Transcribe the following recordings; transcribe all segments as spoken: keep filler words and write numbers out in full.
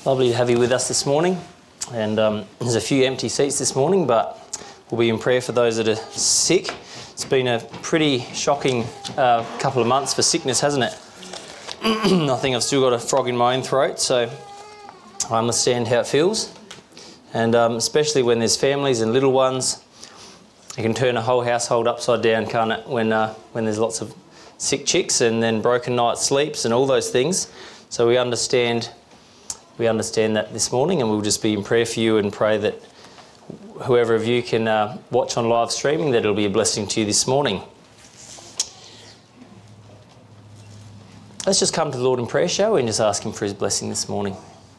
Lovely to have you with us this morning. And um, there's a few empty seats this morning, but we'll be in prayer for those that are sick. It's been a pretty shocking uh, couple of months for sickness, hasn't it? I think I've still got a frog in my own throat, so I understand how it feels. And um, especially when there's families and little ones, it can turn a whole household upside down, can't it? When uh, when there's lots of sick chicks and then broken night sleeps and all those things. So we understand. We understand that this morning, and we'll just be in prayer for you and pray that whoever of you can uh, watch on live streaming, that it'll be a blessing to you this morning. Let's just come to the Lord in prayer, shall we, and just ask him for his blessing this morning.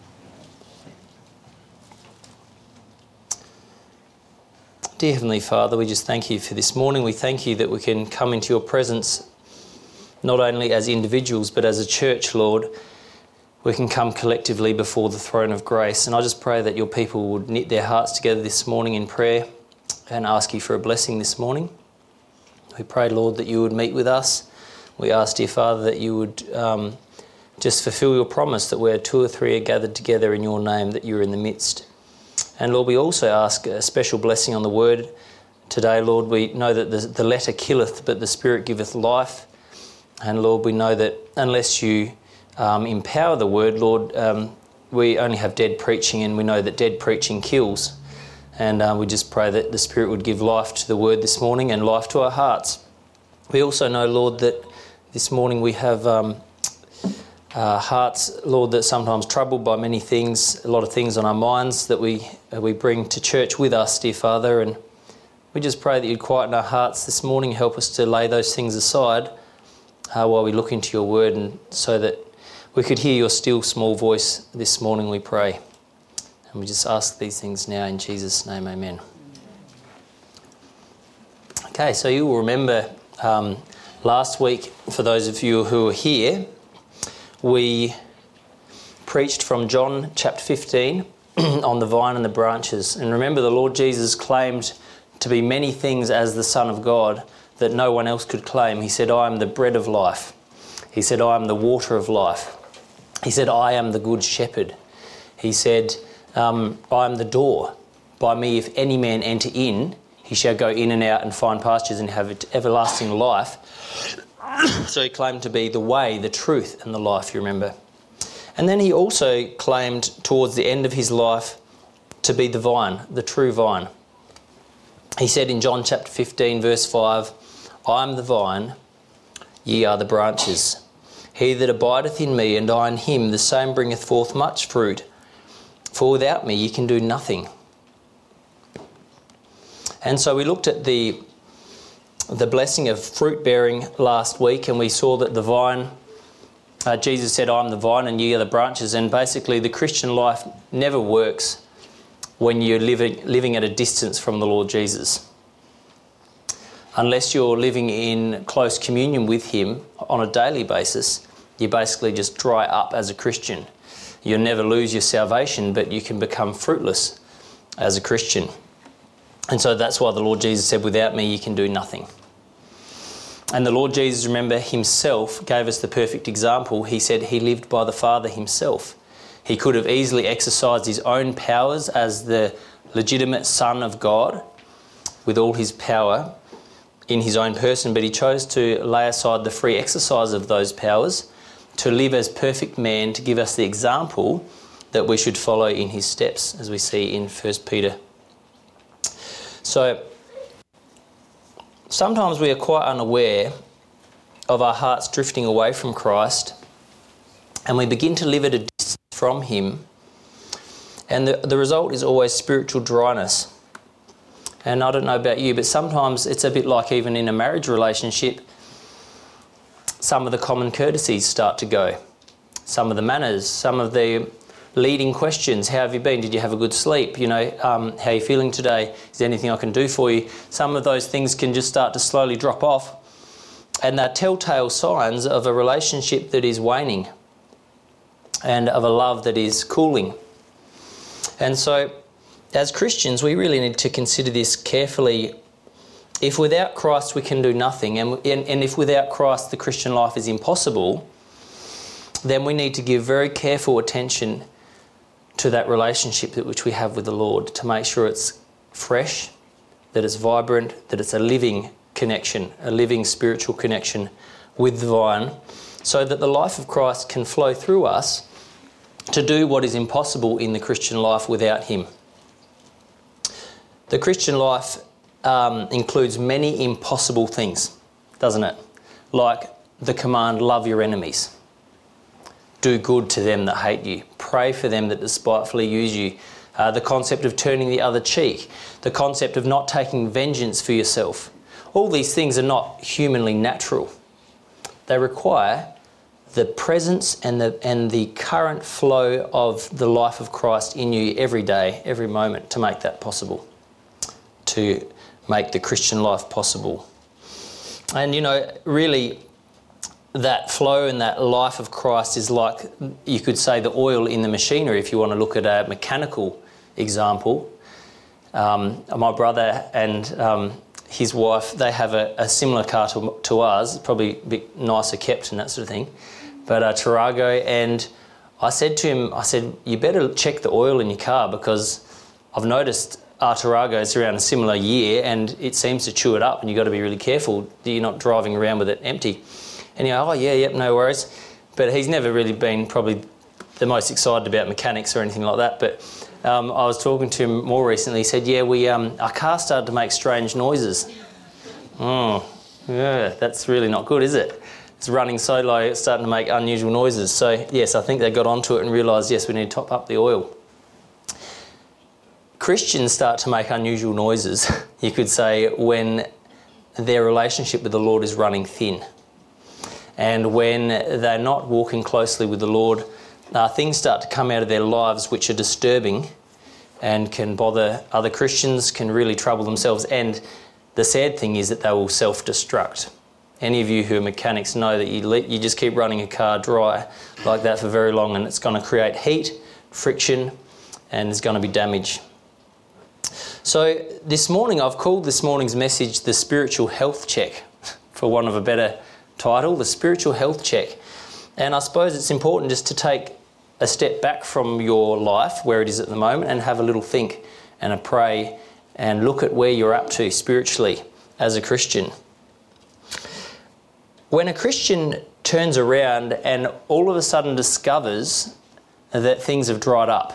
Dear Heavenly Father, we just thank you for this morning. We thank you that we can come into your presence not only as individuals but as a church, Lord. We can come collectively before the throne of grace. And I just pray that your people would knit their hearts together this morning in prayer and ask you for a blessing this morning. We pray, Lord, that you would meet with us. We ask, dear Father, that you would um, just fulfill your promise that where two or three are gathered together in your name, that you're in the midst. And Lord, we also ask a special blessing on the word today, Lord. We know that the, the letter killeth, but the Spirit giveth life. And Lord, we know that unless you Um, empower the word, Lord, um, we only have dead preaching, and we know that dead preaching kills. And uh, we just pray that the Spirit would give life to the word this morning and life to our hearts. We also know, Lord, that this morning we have um, uh, hearts, Lord, that are sometimes troubled by many things, a lot of things on our minds that we uh, we bring to church with us, dear Father. And we just pray that you'd quieten our hearts this morning, help us to lay those things aside uh, while we look into your word, and so that we could hear your still small voice this morning, we pray. And we just ask these things now in Jesus' name, amen. Okay, so you will remember um, last week, for those of you who are here, we preached from John chapter fifteen on the vine and the branches. And remember, the Lord Jesus claimed to be many things as the Son of God that no one else could claim. He said, I am the bread of life. He said, I am the water of life. He said, I am the good shepherd. He said, um, I am the door. By me, if any man enter in, he shall go in and out and find pastures and have everlasting life. So he claimed to be the way, the truth, and the life, you remember. And then he also claimed towards the end of his life to be the vine, the true vine. He said in John chapter fifteen, verse five, I am the vine, ye are the branches. He that abideth in me and I in him, the same bringeth forth much fruit. For without me ye can do nothing. And so we looked at the, the blessing of fruit bearing last week, and we saw that the vine, uh, Jesus said, I am the vine and ye are the branches. And basically the Christian life never works when you're living, living at a distance from the Lord Jesus. Unless you're living in close communion with him on a daily basis, you basically just dry up as a Christian. You'll never lose your salvation, but you can become fruitless as a Christian. And so that's why the Lord Jesus said, without me you can do nothing. And the Lord Jesus, remember, himself gave us the perfect example. He said he lived by the Father himself. He could have easily exercised his own powers as the legitimate Son of God with all his power in his own person, but he chose to lay aside the free exercise of those powers to live as perfect man, to give us the example that we should follow in his steps, as we see in First Peter. So sometimes we are quite unaware of our hearts drifting away from Christ, and we begin to live at a distance from him, and the, the result is always spiritual dryness. And I don't know about you, but sometimes it's a bit like even in a marriage relationship, some of the common courtesies start to go. Some of the manners, some of the leading questions. How have you been? Did you have a good sleep? You know, um, how are you feeling today? Is there anything I can do for you? Some of those things can just start to slowly drop off. And they're telltale signs of a relationship that is waning and of a love that is cooling. And so, as Christians, we really need to consider this carefully. If without Christ we can do nothing, and, and, and if without Christ the Christian life is impossible, then we need to give very careful attention to that relationship that which we have with the Lord, to make sure it's fresh, that it's vibrant, that it's a living connection, a living spiritual connection with the vine, so that the life of Christ can flow through us to do what is impossible in the Christian life without him. The Christian life um, includes many impossible things, doesn't it? Like the command, love your enemies. Do good to them that hate you. Pray for them that despitefully use you. Uh, the concept of turning the other cheek. The concept of not taking vengeance for yourself. All these things are not humanly natural. They require the presence and the and the current flow of the life of Christ in you every day, every moment, to make that possible, to make the Christian life possible. And, you know, really, that flow and that life of Christ is like, you could say, the oil in the machinery, if you want to look at a mechanical example. Um, my brother and um, his wife, they have a, a similar car to, to ours, probably a bit nicer kept and that sort of thing, but a Tarago. And I said to him, I said, you better check the oil in your car, because I've noticed our Tarago's around a similar year and it seems to chew it up, and you've got to be really careful that you're not driving around with it empty. And you go, oh yeah, yep, no worries. But he's never really been probably the most excited about mechanics or anything like that. But um, I was talking to him more recently. He said, yeah, we um, our car started to make strange noises. Oh, yeah, that's really not good, is it? It's running so low, it's starting to make unusual noises. So yes, I think they got onto it and realised, yes, we need to top up the oil. Christians start to make unusual noises, you could say, when their relationship with the Lord is running thin. And when they're not walking closely with the Lord, uh, things start to come out of their lives which are disturbing and can bother other Christians, can really trouble themselves. And the sad thing is that they will self-destruct. Any of you who are mechanics know that you, let, you just keep running a car dry like that for very long, and it's going to create heat, friction, and there's going to be damage. So this morning, I've called this morning's message the spiritual health check, for want of a better title, the spiritual health check. And I suppose it's important just to take a step back from your life, where it is at the moment, and have a little think and a pray and look at where you're up to spiritually as a Christian. When a Christian turns around and all of a sudden discovers that things have dried up,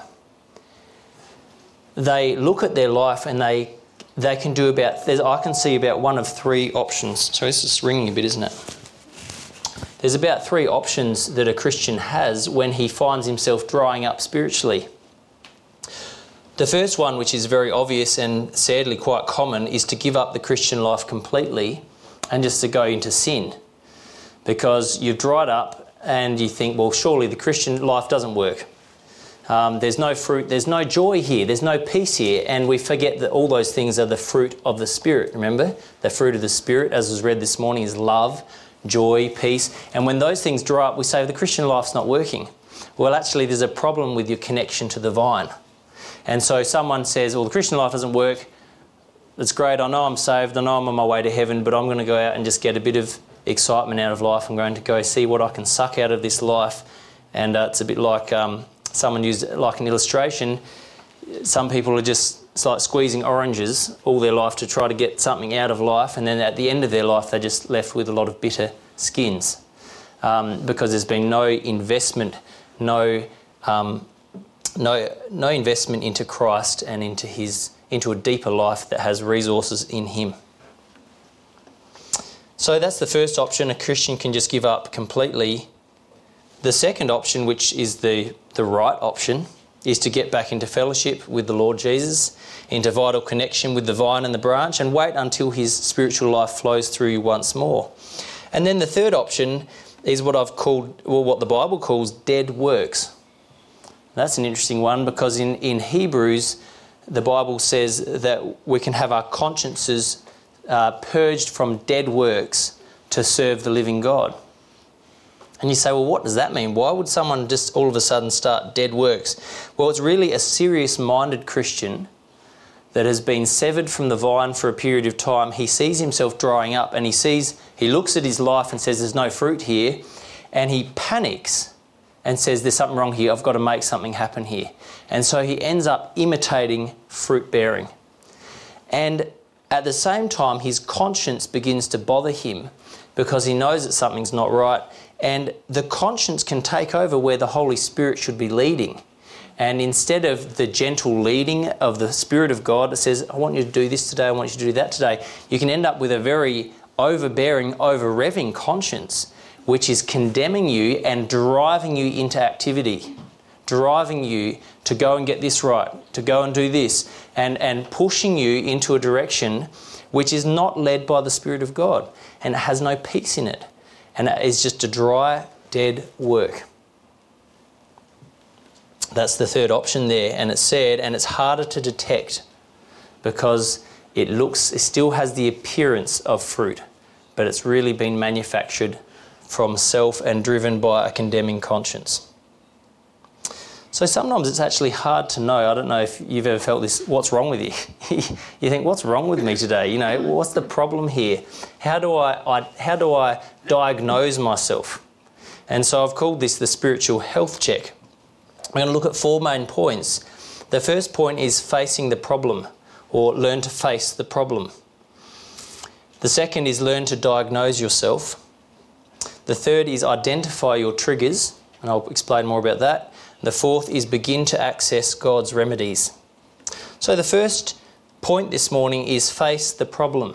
they look at their life and they they can do about, I can see about one of three options. So it's just ringing a bit, isn't it? There's about three options that a Christian has when he finds himself drying up spiritually. The first one, which is very obvious and sadly quite common, is to give up the Christian life completely and just to go into sin. Because you've dried up and you think, well, surely the Christian life doesn't work. Um, there's no fruit, there's no joy here, there's no peace here, and we forget that all those things are the fruit of the Spirit, remember? The fruit of the Spirit, as was read this morning, is love, joy, peace. And when those things dry up, we say the Christian life's not working. Well, actually, there's a problem with your connection to the vine. And so someone says, well, the Christian life doesn't work. It's great, I know I'm saved, I know I'm on my way to heaven, but I'm going to go out and just get a bit of excitement out of life. I'm going to go see what I can suck out of this life. And uh, it's a bit like... Um, Someone used it like an illustration. Some people are just, it's like squeezing oranges all their life to try to get something out of life, and then at the end of their life they're just left with a lot of bitter skins um, because there's been no investment, no, um, no, no investment into Christ and into his, into a deeper life that has resources in him. So that's the first option. A Christian can just give up completely. The second option, which is the, the right option, is to get back into fellowship with the Lord Jesus, into vital connection with the vine and the branch, and wait until his spiritual life flows through you once more. And then the third option is what I've called, well, what the Bible calls dead works. That's an interesting one, because in, in Hebrews, the Bible says that we can have our consciences uh, purged from dead works to serve the living God. And you say, well, what does that mean? Why would someone just all of a sudden start dead works? Well, it's really a serious-minded Christian that has been severed from the vine for a period of time. He sees himself drying up, and he sees, he looks at his life and says, there's no fruit here, and he panics and says, there's something wrong here, I've got to make something happen here. And so he ends up imitating fruit bearing. And at the same time, his conscience begins to bother him because he knows that something's not right. And the conscience can take over where the Holy Spirit should be leading. And instead of the gentle leading of the Spirit of God that says, I want you to do this today, I want you to do that today, you can end up with a very overbearing, over-revving conscience, which is condemning you and driving you into activity, driving you to go and get this right, to go and do this, and, and pushing you into a direction which is not led by the Spirit of God, and it has no peace in it, and it is just a dry, dead work. That's the third option there, and it's sad, and it's harder to detect because it looks, it still has the appearance of fruit, but it's really been manufactured from self and driven by a condemning conscience. So sometimes it's actually hard to know. I don't know if you've ever felt this, what's wrong with you? You think, what's wrong with me today? You know, what's the problem here? How do I, I how do I diagnose myself? And so I've called this the spiritual health check. We're going to look at four main points. The first point is facing the problem, or learn to face the problem. The second is learn to diagnose yourself. The third is identify your triggers, and I'll explain more about that. The fourth is begin to access God's remedies. So the first point this morning is face the problem.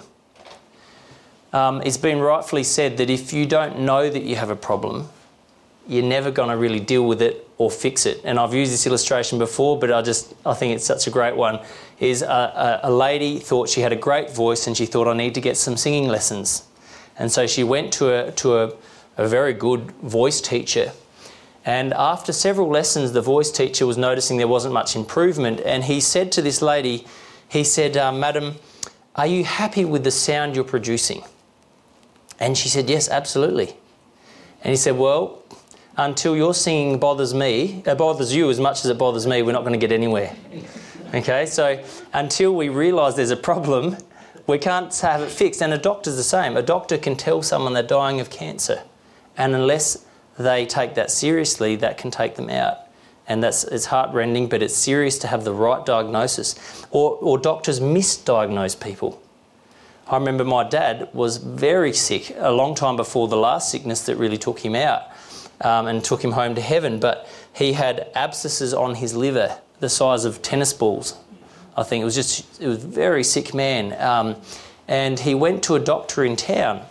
Um, it's been rightfully said that if you don't know that you have a problem, you're never going to really deal with it or fix it. And I've used this illustration before, but I just I think it's such a great one. Is a, a, a lady thought she had a great voice and she thought, I need to get some singing lessons. And so she went to a to a, a very good voice teacher. And after several lessons, the voice teacher was noticing there wasn't much improvement. And he said to this lady, he said, uh, Madam, are you happy with the sound you're producing? And she said, yes, absolutely. And he said, well, until your singing bothers me, it bothers you as much as it bothers me, we're not going to get anywhere. Okay, so until we realise there's a problem, we can't have it fixed. And a doctor's the same. A doctor can tell someone they're dying of cancer. And unless they take that seriously, that can take them out. And that's it's heartrending, but it's serious to have the right diagnosis. Or, or doctors misdiagnose people. I remember my dad was very sick a long time before the last sickness that really took him out. Um, and took him home to heaven, but he had abscesses on his liver the size of tennis balls. I think it was just, it was a very sick man. Um, and he went to a doctor in town,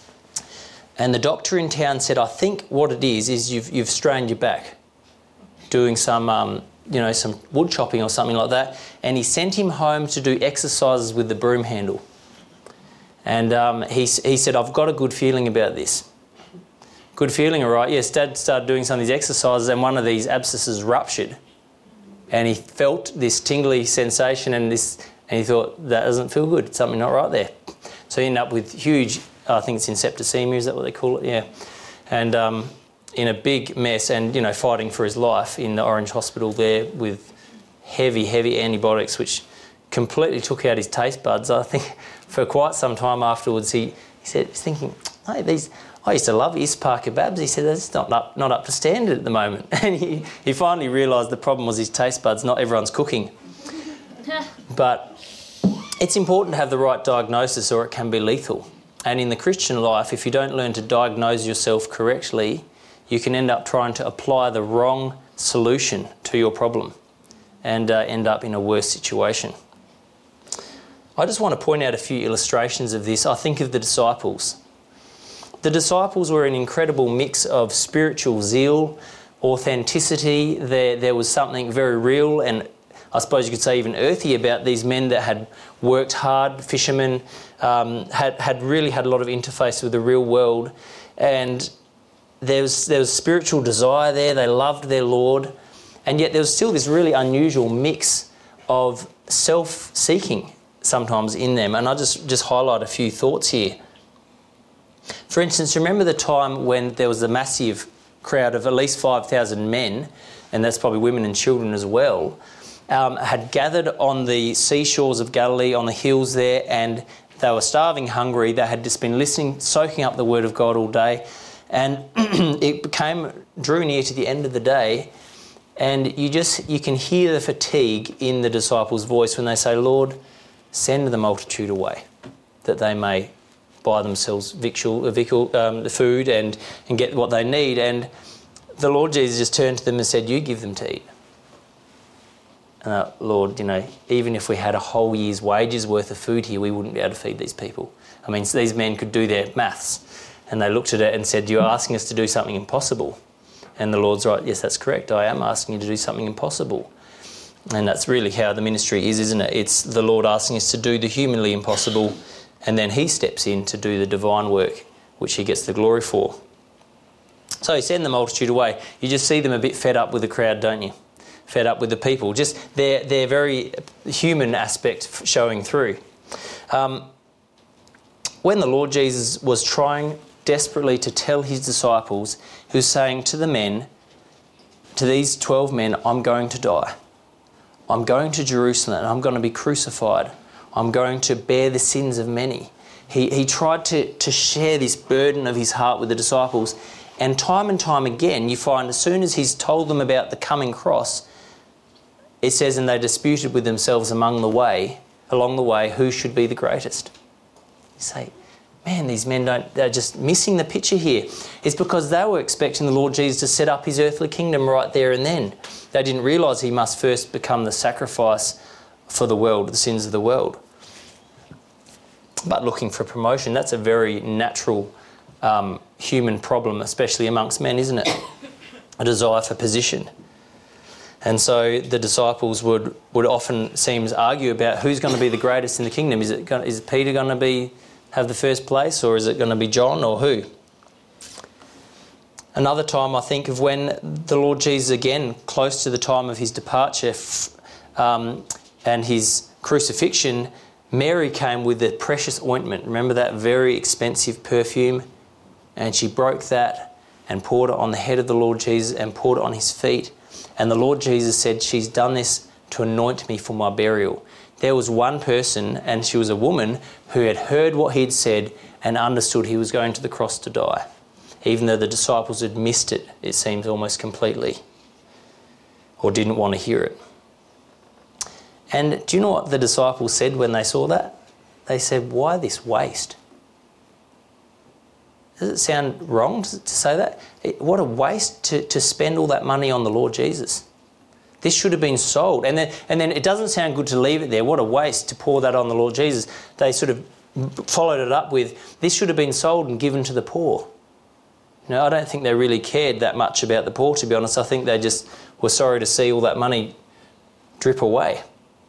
and the doctor in town said, I think what it is, is you've, you've strained your back doing some, um, you know, some wood chopping or something like that. And he sent him home to do exercises with the broom handle. And um, he, he said, I've got a good feeling about this. Good feeling, all right. Yes, Dad started doing some of these exercises and one of these abscesses ruptured. And he felt this tingly sensation and this, and he thought, that doesn't feel good. Something not right there. So he ended up with huge, I think it's in septicemia, is that what they call it? Yeah. And um, in a big mess and, you know, fighting for his life in the Orange Hospital there with heavy, heavy antibiotics, which completely took out his taste buds. I think for quite some time afterwards, he, he said, he's thinking, hey, these... I used to love East Park kebabs. He said, that's not up, not up to standard at the moment. And he, he finally realised the problem was his taste buds, not everyone's cooking. But it's important to have the right diagnosis or it can be lethal. And in the Christian life, if you don't learn to diagnose yourself correctly, you can end up trying to apply the wrong solution to your problem and uh, end up in a worse situation. I just want to point out a few illustrations of this. I think of the disciples. The disciples were an incredible mix of spiritual zeal, authenticity. There, there was something very real and I suppose you could say even earthy about these men that had worked hard, fishermen, um, had, had really had a lot of interface with the real world. And there was, there was spiritual desire there. They loved their Lord. And yet there was still this really unusual mix of self-seeking sometimes in them. And I'll just, just highlight a few thoughts here. For instance, remember the time when there was a massive crowd of at least five thousand men, and that's probably women and children as well, um, had gathered on the seashores of Galilee, on the hills there, and they were starving, hungry. They had just been listening, soaking up the word of God all day, And it became, drew near to the end of the day, and you just, you can hear the fatigue in the disciples' voice when they say, Lord, send the multitude away, that they may buy themselves victual, victual um, the food and, and get what they need. And the Lord Jesus just turned to them and said, you give them to eat. And uh, Lord, you know, even if we had a whole year's wages worth of food here, we wouldn't be able to feed these people. I mean, so these men could do their maths. And they looked at it and said, you're asking us to do something impossible. And the Lord's right, yes, that's correct. I am asking you to do something impossible. And that's really how the ministry is, isn't it? It's the Lord asking us to do the humanly impossible, and then he steps in to do the divine work, which he gets the glory for. So he sent the multitude away. You just see them a bit fed up with the crowd, don't you? Fed up with the people. Just their, their very human aspect showing through. Um, when the Lord Jesus was trying desperately to tell his disciples, who's saying to the men, to these twelve men, I'm going to die. I'm going to Jerusalem and I'm going to be crucified. I'm going to bear the sins of many. He, he tried to, to share this burden of his heart with the disciples, and time and time again you find as soon as he's told them about the coming cross, it says, and they disputed with themselves among the way, along the way, who should be the greatest. You say, man, these men don't, they're just missing the picture here. It's because they were expecting the Lord Jesus to set up his earthly kingdom right there and then. They didn't realise he must first become the sacrifice for the world, the sins of the world. But looking for promotion, that's a very natural um, human problem, especially amongst men, isn't it? A desire for position. And so the disciples would, would often seem to argue about who's going to be the greatest in the kingdom. Is it going, is Peter going to be have the first place, or is it going to be John, or who? Another time I think of when the Lord Jesus, again, close to the time of his departure um, and his crucifixion, Mary came with the precious ointment. Remember that very expensive perfume? And she broke that and poured it on the head of the Lord Jesus and poured it on his feet. And the Lord Jesus said, she's done this to anoint me for my burial. There was one person, and she was a woman, who had heard what he'd said and understood he was going to the cross to die. Even though the disciples had missed it, it seems, almost completely, or didn't want to hear it. And do you know what the disciples said when they saw that? They said, why this waste? Does it sound wrong to, to say that? It, what a waste to, to spend all that money on the Lord Jesus. This should have been sold. And then, and then it doesn't sound good to leave it there. What a waste to pour that on the Lord Jesus. They sort of followed it up with, this should have been sold and given to the poor. You know, I don't think they really cared that much about the poor, to be honest. I think they just were sorry to see all that money drip away.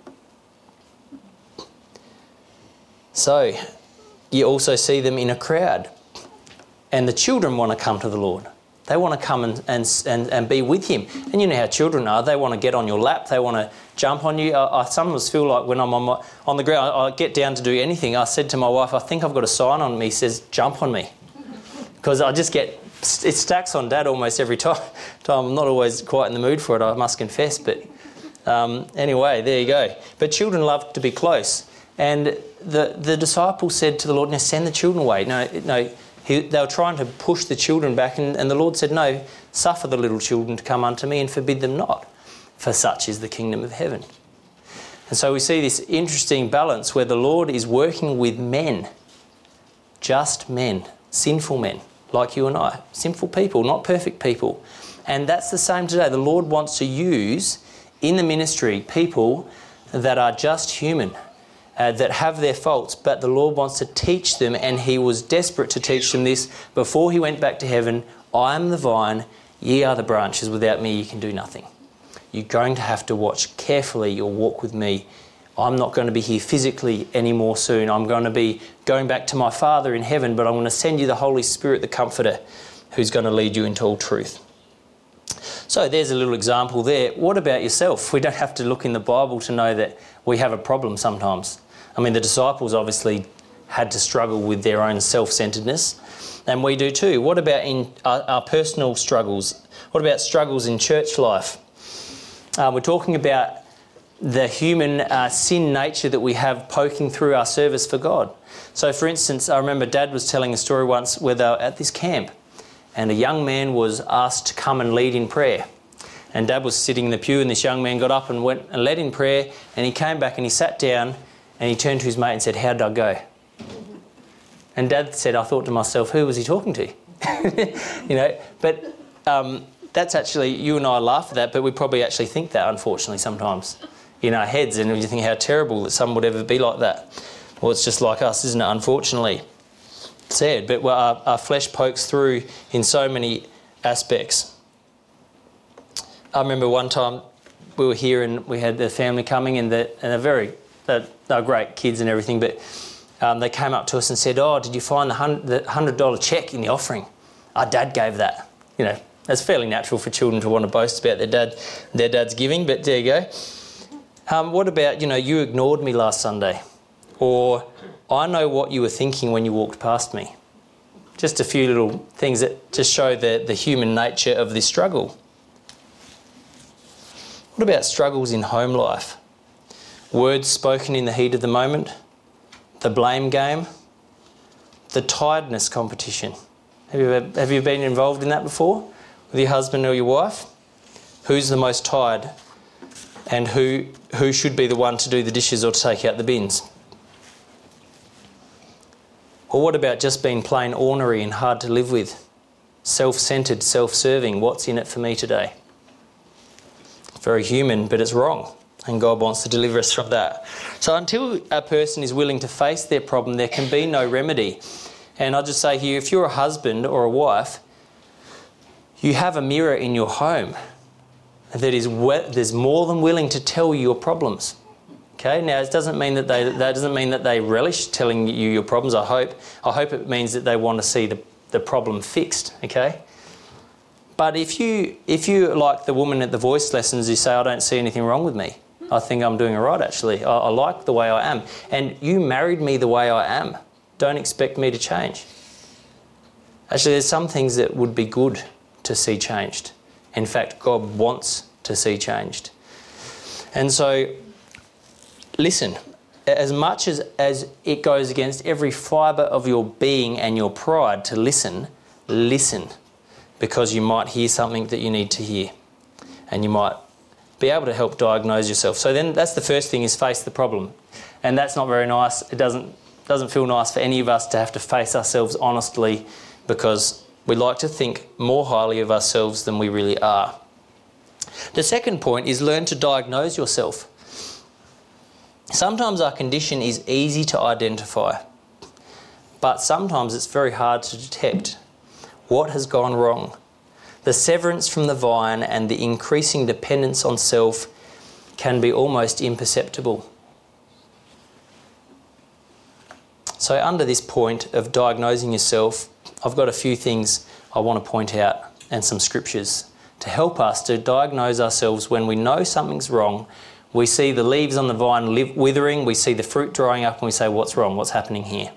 So, you also see them in a crowd. And the children want to come to the Lord. They want to come and, and, and, and be with him. And you know how children are. They want to get on your lap. They want to jump on you. I, I sometimes feel like when I'm on, my, on the ground, I, I get down to do anything. I said to my wife, I think I've got a sign on me that says, jump on me. Because I just get, it stacks on Dad almost every time. I'm not always quite in the mood for it, I must confess. But um, anyway, there you go. But children love to be close. And the, the disciples said to the Lord, now send the children away. No, no. He, they were trying to push the children back, and, and the Lord said, no, suffer the little children to come unto me and forbid them not, for such is the kingdom of heaven. And so we see this interesting balance where the Lord is working with men, just men, sinful men, like you and I, sinful people, not perfect people. And that's the same today. The Lord wants to use in the ministry people that are just human, Uh, that have their faults, but the Lord wants to teach them, and he was desperate to teach them this before he went back to heaven. I am the vine, ye are the branches. Without me you can do nothing. You're going to have to watch carefully your walk with me. I'm not going to be here physically anymore soon. I'm going to be going back to my Father in heaven, but I'm going to send you the Holy Spirit, the Comforter, who's going to lead you into all truth. So there's a little example there. What about yourself? We don't have to look in the Bible to know that we have a problem sometimes. I mean, the disciples obviously had to struggle with their own self-centeredness, and we do too. What about in our, our personal struggles? What about struggles in church life? Uh, we're talking about the human uh, sin nature that we have poking through our service for God. So, for instance, I remember Dad was telling a story once where they were at this camp, and a young man was asked to come and lead in prayer. And Dad was sitting in the pew, and this young man got up and went and led in prayer, and he came back and he sat down and he turned to his mate and said, "How did I go?" And Dad said, "I thought to myself, who was he talking to?" You know, but um, that's actually, you and I laugh at that, but we probably actually think that, unfortunately, sometimes in our heads, and we think how terrible that someone would ever be like that. Well, it's just like us, isn't it, unfortunately? Sad, but our, our flesh pokes through in so many aspects. I remember one time we were here and we had the family coming, and, the, and they're very, they're, they're great kids and everything, but um, they came up to us and said, "Oh, did you find the one hundred dollars cheque in the offering? Our dad gave that." You know, that's fairly natural for children to want to boast about their dad, their dad's giving, but there you go. Um, what about, you know, "You ignored me last Sunday," or "I know what you were thinking when you walked past me." Just a few little things that just show the, the human nature of this struggle. What about struggles in home life? Words spoken in the heat of the moment, the blame game, the tiredness competition. Have you, ever, have you been involved in that before with your husband or your wife? Who's the most tired, and who, who should be the one to do the dishes or to take out the bins? Or what about just being plain ornery and hard to live with? Self-centred, self-serving. What's in it for me today? Very human, but it's wrong, and God wants to deliver us from that. So until a person is willing to face their problem, there can be no remedy. And I'll just say here, if you're a husband or a wife, you have a mirror in your home that is we- there's more than willing to tell you your problems. Okay, now it doesn't mean that they that doesn't mean that they relish telling you your problems. I hope I hope it means that they want to see the, the problem fixed. Okay. But if you, if you, like the woman at the voice lessons, you say, "I don't see anything wrong with me. I think I'm doing all right, actually. I, I like the way I am. And you married me the way I am. Don't expect me to change." Actually, there's some things that would be good to see changed. In fact, God wants to see changed. And so, listen, as much as, as it goes against every fibre of your being and your pride to listen, listen. Because you might hear something that you need to hear, and you might be able to help diagnose yourself. So then that's the first thing, is face the problem. And that's not very nice. It doesn't doesn't feel nice for any of us to have to face ourselves honestly, because we like to think more highly of ourselves than we really are. The second point is learn to diagnose yourself. Sometimes our condition is easy to identify, but sometimes it's very hard to detect. What has gone wrong? The severance from the vine and the increasing dependence on self can be almost imperceptible. So under this point of diagnosing yourself, I've got a few things I want to point out, and some scriptures to help us to diagnose ourselves when we know something's wrong. We see the leaves on the vine withering, we see the fruit drying up, and we say, "What's wrong? What's happening here?"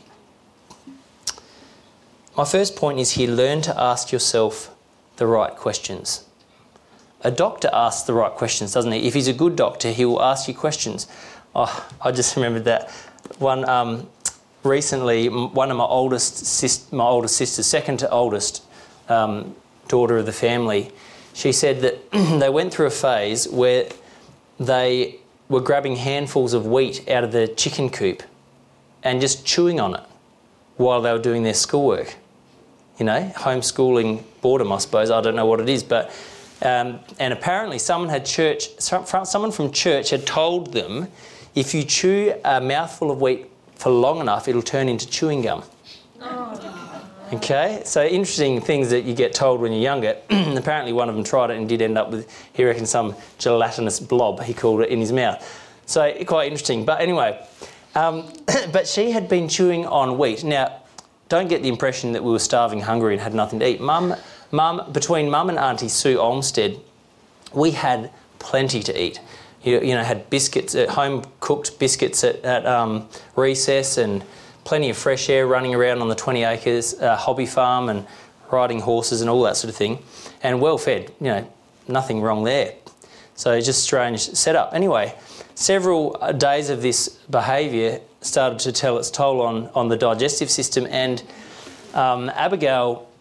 My first point is here, learn to ask yourself the right questions. A doctor asks the right questions, doesn't he? If he's a good doctor, he will ask you questions. Oh, I just remembered that one um, recently. One of my oldest, sis- my oldest sisters, second to oldest um, daughter of the family, she said that they went through a phase where they were grabbing handfuls of wheat out of the chicken coop and just chewing on it while they were doing their schoolwork. You know, homeschooling boredom, I suppose. I don't know what it is, but um, and apparently someone had church. Someone from church had told them, if you chew a mouthful of wheat for long enough, it'll turn into chewing gum. Oh. Okay, so interesting things that you get told when you're younger. Apparently, one of them tried it and did end up with, he reckoned, some gelatinous blob, he called it, in his mouth. So quite interesting. But anyway, um, but she had been chewing on wheat. Now, don't get the impression that we were starving, hungry and had nothing to eat. Mum, mum, between Mum and Auntie Sue Olmsted, we had plenty to eat. You, you know, had biscuits, at home cooked biscuits at, at um, recess, and plenty of fresh air, running around on the twenty acres uh, hobby farm and riding horses and all that sort of thing, and well fed. You know, nothing wrong there. So just strange setup. Anyway, several days of this behaviour started to tell its toll on, on the digestive system, and um, Abigail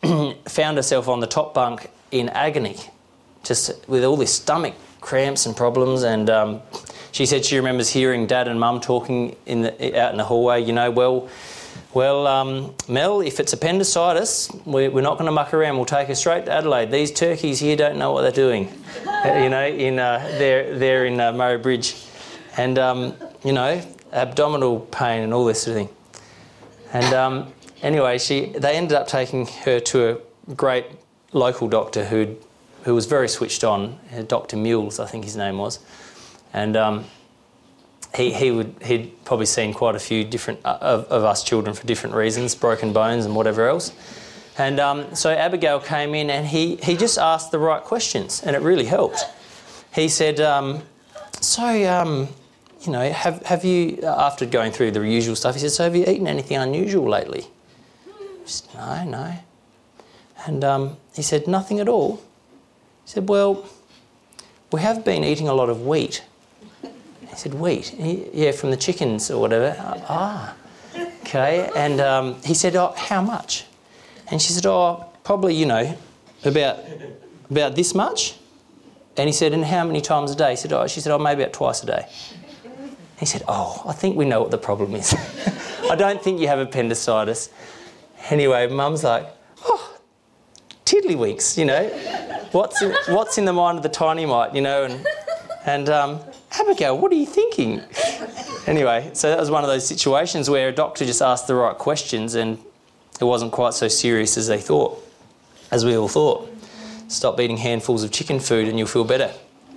found herself on the top bunk in agony, just with all this stomach cramps and problems. And um, she said she remembers hearing Dad and Mum talking in the, out in the hallway, you know, well, well, um, Mel, if it's appendicitis, we're, we're not going to muck around. We'll take her straight to Adelaide. These turkeys here don't know what they're doing, you know, in uh, they're, they're in uh, Murray Bridge. And, um, you know, abdominal pain and all this sort of thing. And um, anyway, she they ended up taking her to a great local doctor who who was very switched on, Doctor Mules, I think his name was. And um, he he would he'd probably seen quite a few different uh, of, of us children for different reasons, broken bones and whatever else. And um, so Abigail came in and he, he just asked the right questions, and it really helped. He said, um, so... Um, You know, have have you, after going through the usual stuff, he said, so have you eaten anything unusual lately? She said, no, no. And um, he said, nothing at all? He said, well, we have been eating a lot of wheat. He said, wheat? He, yeah, from the chickens or whatever. Ah, okay. And um, he said, oh, how much? And she said, oh, probably, you know, about about this much. And he said, and how many times a day? He said, oh, she said, oh, maybe about twice a day. He said, oh, I think we know what the problem is. I don't think you have appendicitis. Anyway, Mum's like, oh, tiddlywinks, you know. What's in, what's in the mind of the tiny mite, you know? And, and um, Abigail, what are you thinking? Anyway, so that was one of those situations where a doctor just asked the right questions and it wasn't quite so serious as they thought, as we all thought. Stop eating handfuls of chicken food and you'll feel better.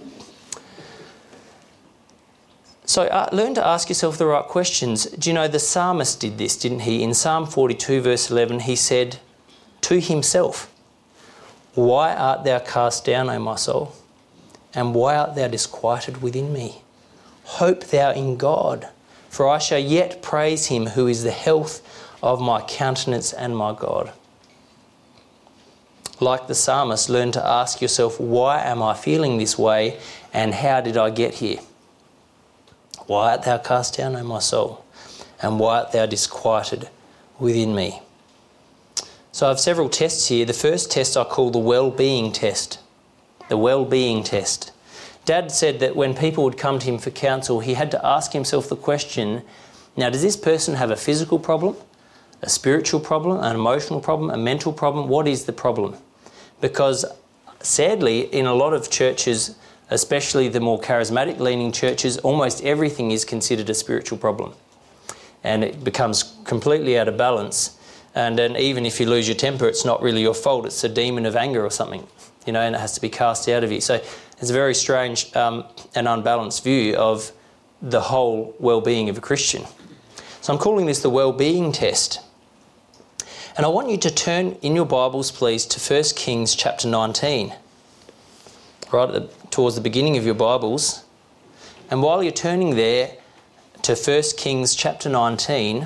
So uh, learn to ask yourself the right questions. Do you know the psalmist did this, didn't he? In Psalm forty-two, verse eleven, he said to himself, why art thou cast down, O my soul? And why art thou disquieted within me? Hope thou in God, for I shall yet praise him who is the health of my countenance and my God. Like the psalmist, learn to ask yourself, why am I feeling this way and how did I get here? Why art thou cast down, O my soul? And why art thou disquieted within me? So I have several tests here. The first test I call the well-being test. The well-being test. Dad said that when people would come to him for counsel, he had to ask himself the question, now does this person have a physical problem, a spiritual problem, an emotional problem, a mental problem? What is the problem? Because sadly, in a lot of churches, especially the more charismatic leaning churches, almost everything is considered a spiritual problem. And it becomes completely out of balance. And then even if you lose your temper, it's not really your fault. It's a demon of anger or something, you know, and it has to be cast out of you. So it's a very strange um, and unbalanced view of the whole well-being of a Christian. So I'm calling this the well-being test. And I want you to turn in your Bibles, please, to First Kings chapter nineteen. Right at the, towards the beginning of your Bibles. And while you're turning there to First Kings chapter nineteen,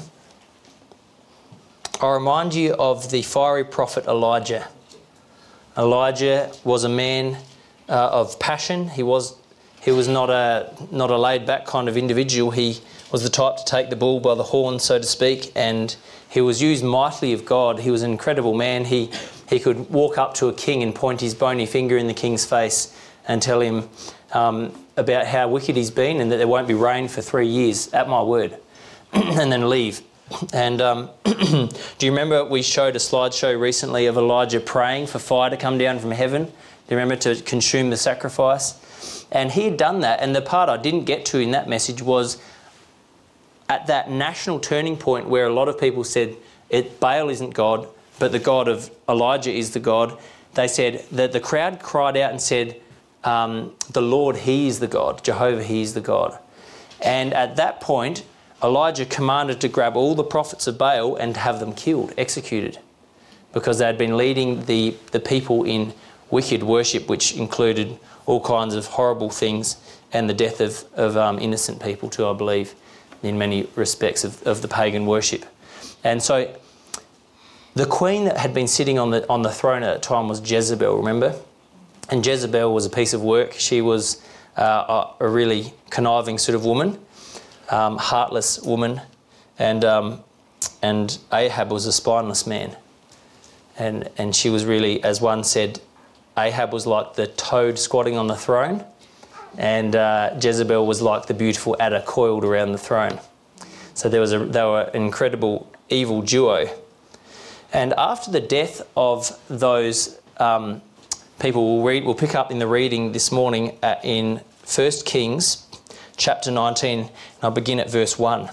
I remind you of the fiery prophet Elijah. Elijah was a man uh, of passion. He was he was not a not a laid-back kind of individual. He was the type to take the bull by the horn, so to speak, and he was used mightily of God. He was an incredible man. He he could walk up to a king and point his bony finger in the king's face and tell him um, about how wicked he's been and that there won't be rain for three years, at my word, and then leave. And um, do you remember we showed a slideshow recently of Elijah praying for fire to come down from heaven? Do you remember, to consume the sacrifice? And he had done that, and the part I didn't get to in that message was at that national turning point where a lot of people said it, Baal isn't God, but the God of Elijah is the God. They said that the crowd cried out and said, um, the Lord, he is the God. Jehovah, he is the God. And at that point, Elijah commanded to grab all the prophets of Baal and have them killed, executed, because they had been leading the, the people in wicked worship, which included all kinds of horrible things and the death of, of um, innocent people too, I believe, in many respects of, of the pagan worship. And so the queen that had been sitting on the on the throne at the time was Jezebel, remember? And Jezebel was a piece of work. She was uh, a, a really conniving sort of woman. Um, heartless woman, and um, and Ahab was a spineless man. And, and she was really, as one said, Ahab was like the toad squatting on the throne, and uh, Jezebel was like the beautiful adder coiled around the throne. So there was a, they were an incredible evil duo. And after the death of those um, people, we'll, read, we'll pick up in the reading this morning uh, in First Kings chapter nineteen, and I'll begin at verse one.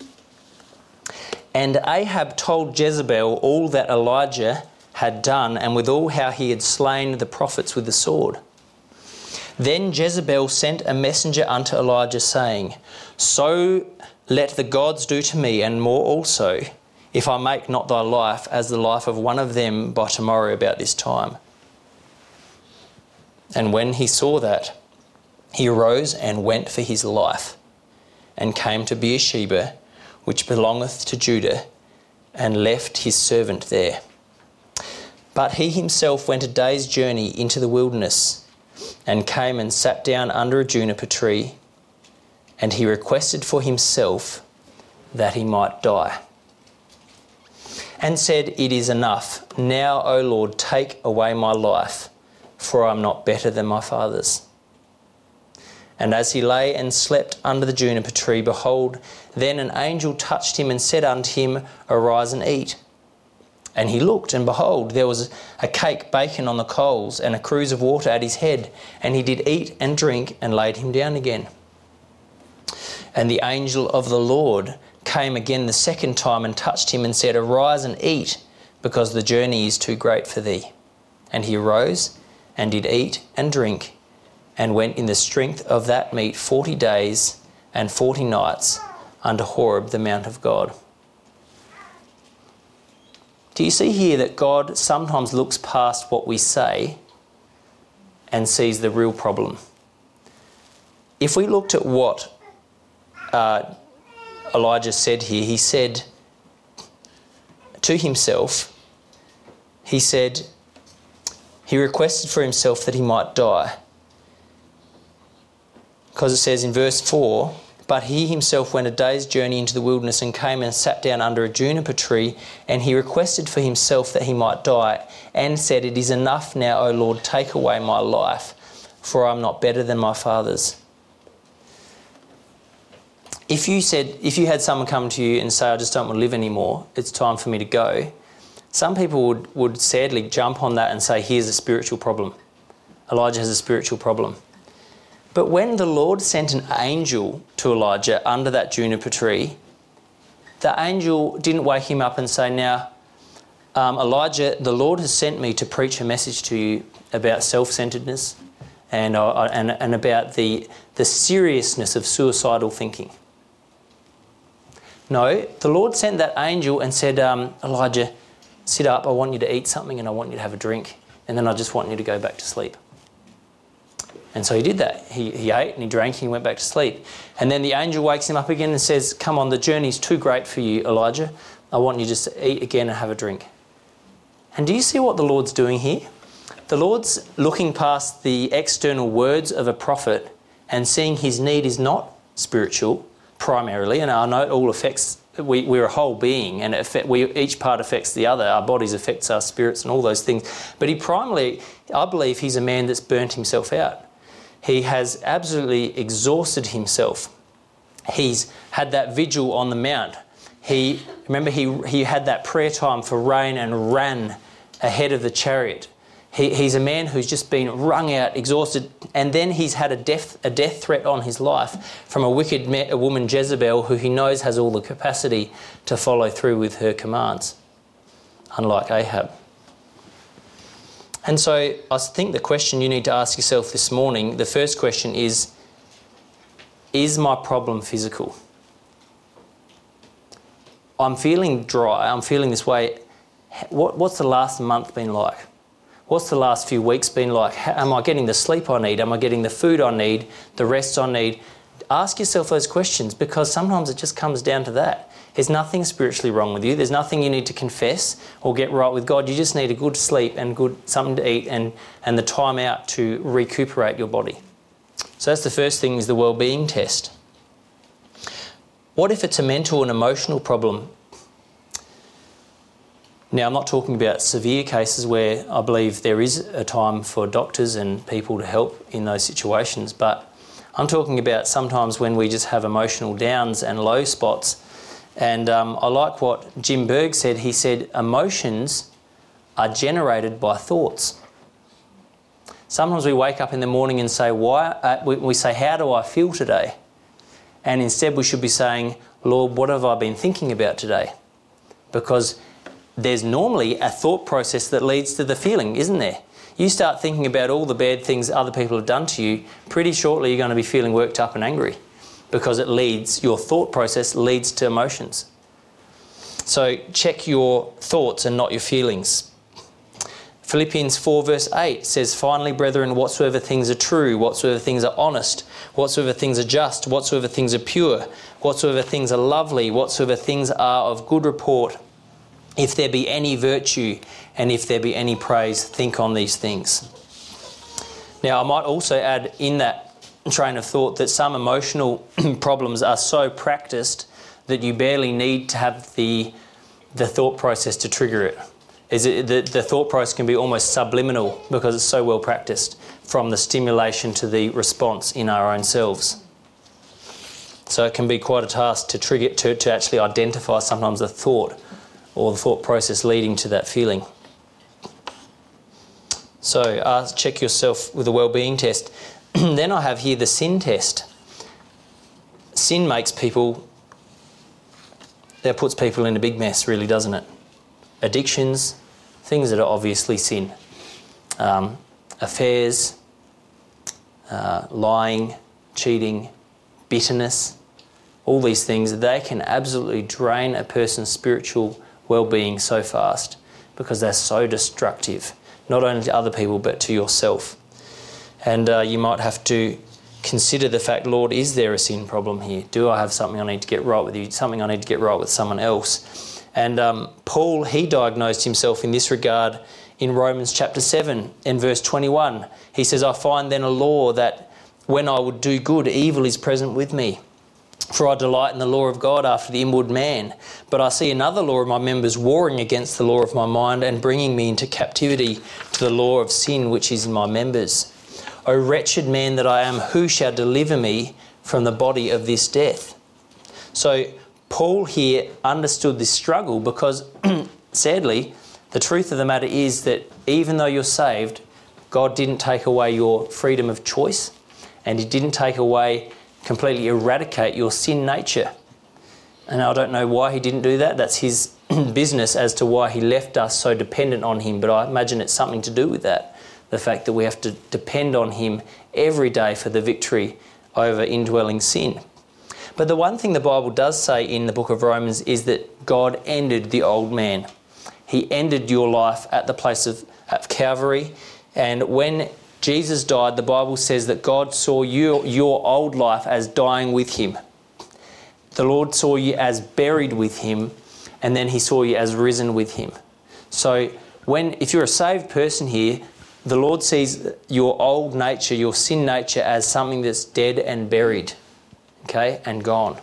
And Ahab told Jezebel all that Elijah had done, and withal how he had slain the prophets with the sword. Then Jezebel sent a messenger unto Elijah, saying, So let the gods do to me, and more also, if I make not thy life as the life of one of them by tomorrow about this time. And when he saw that, he arose and went for his life, and came to Beersheba, which belongeth to Judah, and left his servant there. But he himself went a day's journey into the wilderness, and came and sat down under a juniper tree, and he requested for himself that he might die, and said, It is enough. Now, O Lord, take away my life, for I am not better than my fathers. And as he lay and slept under the juniper tree, behold, then an angel touched him and said unto him, Arise and eat. And he looked, and behold, there was a cake baken on the coals, and a cruse of water at his head. And he did eat and drink, and laid him down again. And the angel of the Lord came again the second time, and touched him, and said, Arise and eat, because the journey is too great for thee. And he arose, and did eat and drink, and went in the strength of that meat forty days and forty nights unto Horeb, the mount of God. Do you see here that God sometimes looks past what we say and sees the real problem? If we looked at what uh, Elijah said here, he said to himself, he said, he requested for himself that he might die. Because it says in verse four, But he himself went a day's journey into the wilderness, and came and sat down under a juniper tree, and he requested for himself that he might die, and said, It is enough now, O Lord, take away my life, for I am not better than my fathers. If you said, if you had someone come to you and say, I just don't want to live anymore, it's time for me to go, some people would, would sadly jump on that and say, here's a spiritual problem. Elijah has a spiritual problem. But when the Lord sent an angel to Elijah under that juniper tree, the angel didn't wake him up and say, now, um, Elijah, the Lord has sent me to preach a message to you about self-centeredness and, uh, and, and about the, the seriousness of suicidal thinking. No, the Lord sent that angel and said, um, Elijah, sit up, I want you to eat something and I want you to have a drink, and then I just want you to go back to sleep. And so he did that. He, he ate and he drank and he went back to sleep. And then the angel wakes him up again and says, come on, the journey's too great for you, Elijah. I want you just to eat again and have a drink. And do you see what the Lord's doing here? The Lord's looking past the external words of a prophet and seeing his need is not spiritual primarily. And I know it all affects, we, we're a whole being, and it affect, we, each part affects the other. Our bodies affects our spirits and all those things. But he primarily, I believe he's a man that's burnt himself out. He has absolutely exhausted himself. He's had that vigil on the mount. He remember he he had that prayer time for rain and ran ahead of the chariot. He, he's a man who's just been wrung out, exhausted, and then he's had a death a death threat on his life from a wicked me, a woman Jezebel, who he knows has all the capacity to follow through with her commands, unlike Ahab. And so I think the question you need to ask yourself this morning, the first question is, is my problem physical? I'm feeling dry, I'm feeling this way. What, what's the last month been like? What's the last few weeks been like? How, am I getting the sleep I need? Am I getting the food I need? The rest I need? Ask yourself those questions, because sometimes it just comes down to that. There's nothing spiritually wrong with you. There's nothing you need to confess or get right with God. You just need a good sleep and good something to eat and, and the time out to recuperate your body. So that's the first thing, is the well-being test. What if it's a mental and emotional problem? Now, I'm not talking about severe cases where I believe there is a time for doctors and people to help in those situations, but I'm talking about sometimes when we just have emotional downs and low spots. And um, I like what Jim Berg said. He said, emotions are generated by thoughts. Sometimes we wake up in the morning and say, "Why?" Uh, we, we say, "How do I feel today?" And instead we should be saying, "Lord, what have I been thinking about today?" Because there's normally a thought process that leads to the feeling, isn't there? You start thinking about all the bad things other people have done to you, pretty shortly you're going to be feeling worked up and angry, because it leads, your thought process leads to emotions. So check your thoughts and not your feelings. Philippians four verse eight says, "Finally, brethren, whatsoever things are true, whatsoever things are honest, whatsoever things are just, whatsoever things are pure, whatsoever things are lovely, whatsoever things are of good report, if there be any virtue and if there be any praise, think on these things." Now, I might also add in that train of thought that some emotional problems are so practiced that you barely need to have the the thought process to trigger it. Is it the, the thought process can be almost subliminal because it's so well practiced, from the stimulation to the response in our own selves. So it can be quite a task to trigger to, to actually identify sometimes the thought or the thought process leading to that feeling. So ask, check yourself with a well-being test. Then I have here the sin test. Sin makes people, that puts people in a big mess, really, doesn't it? Addictions, things that are obviously sin. Um, affairs, uh, lying, cheating, bitterness, all these things, they can absolutely drain a person's spiritual well-being so fast because they're so destructive, not only to other people but to yourself. And uh, you might have to consider the fact, Lord, is there a sin problem here? Do I have something I need to get right with you, something I need to get right with someone else? And um, Paul, he diagnosed himself in this regard in Romans chapter seven and verse twenty-one. He says, "I find then a law that when I would do good, evil is present with me. For I delight in the law of God after the inward man. But I see another law of my members warring against the law of my mind and bringing me into captivity to the law of sin which is in my members. O wretched man that I am, who shall deliver me from the body of this death?" So Paul here understood this struggle because, sadly, the truth of the matter is that even though you're saved, God didn't take away your freedom of choice, and He didn't take away, completely eradicate your sin nature. And I don't know why He didn't do that. That's His business as to why He left us so dependent on Him. But I imagine it's something to do with that. The fact that we have to depend on Him every day for the victory over indwelling sin. But the one thing the Bible does say in the book of Romans is that God ended the old man. He ended your life at the place of at Calvary. And when Jesus died, the Bible says that God saw you, your old life as dying with Him. The Lord saw you as buried with Him, and then He saw you as risen with Him. So when, if you're a saved person here, the Lord sees your old nature, your sin nature, as something that's dead and buried, okay, and gone.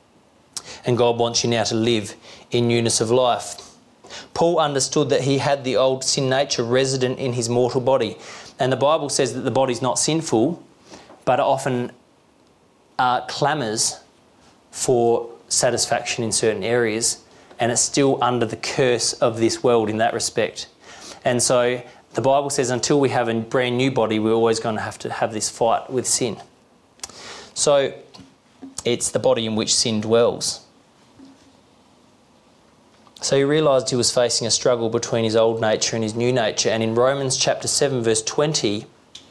And God wants you now to live in newness of life. Paul understood that he had the old sin nature resident in his mortal body. And the Bible says that the body's not sinful, but it often uh, clamours for satisfaction in certain areas, and it's still under the curse of this world in that respect. And so the Bible says until we have a brand new body, we're always going to have to have this fight with sin. So it's the body in which sin dwells. So he realised he was facing a struggle between his old nature and his new nature. And in Romans chapter seven verse twenty,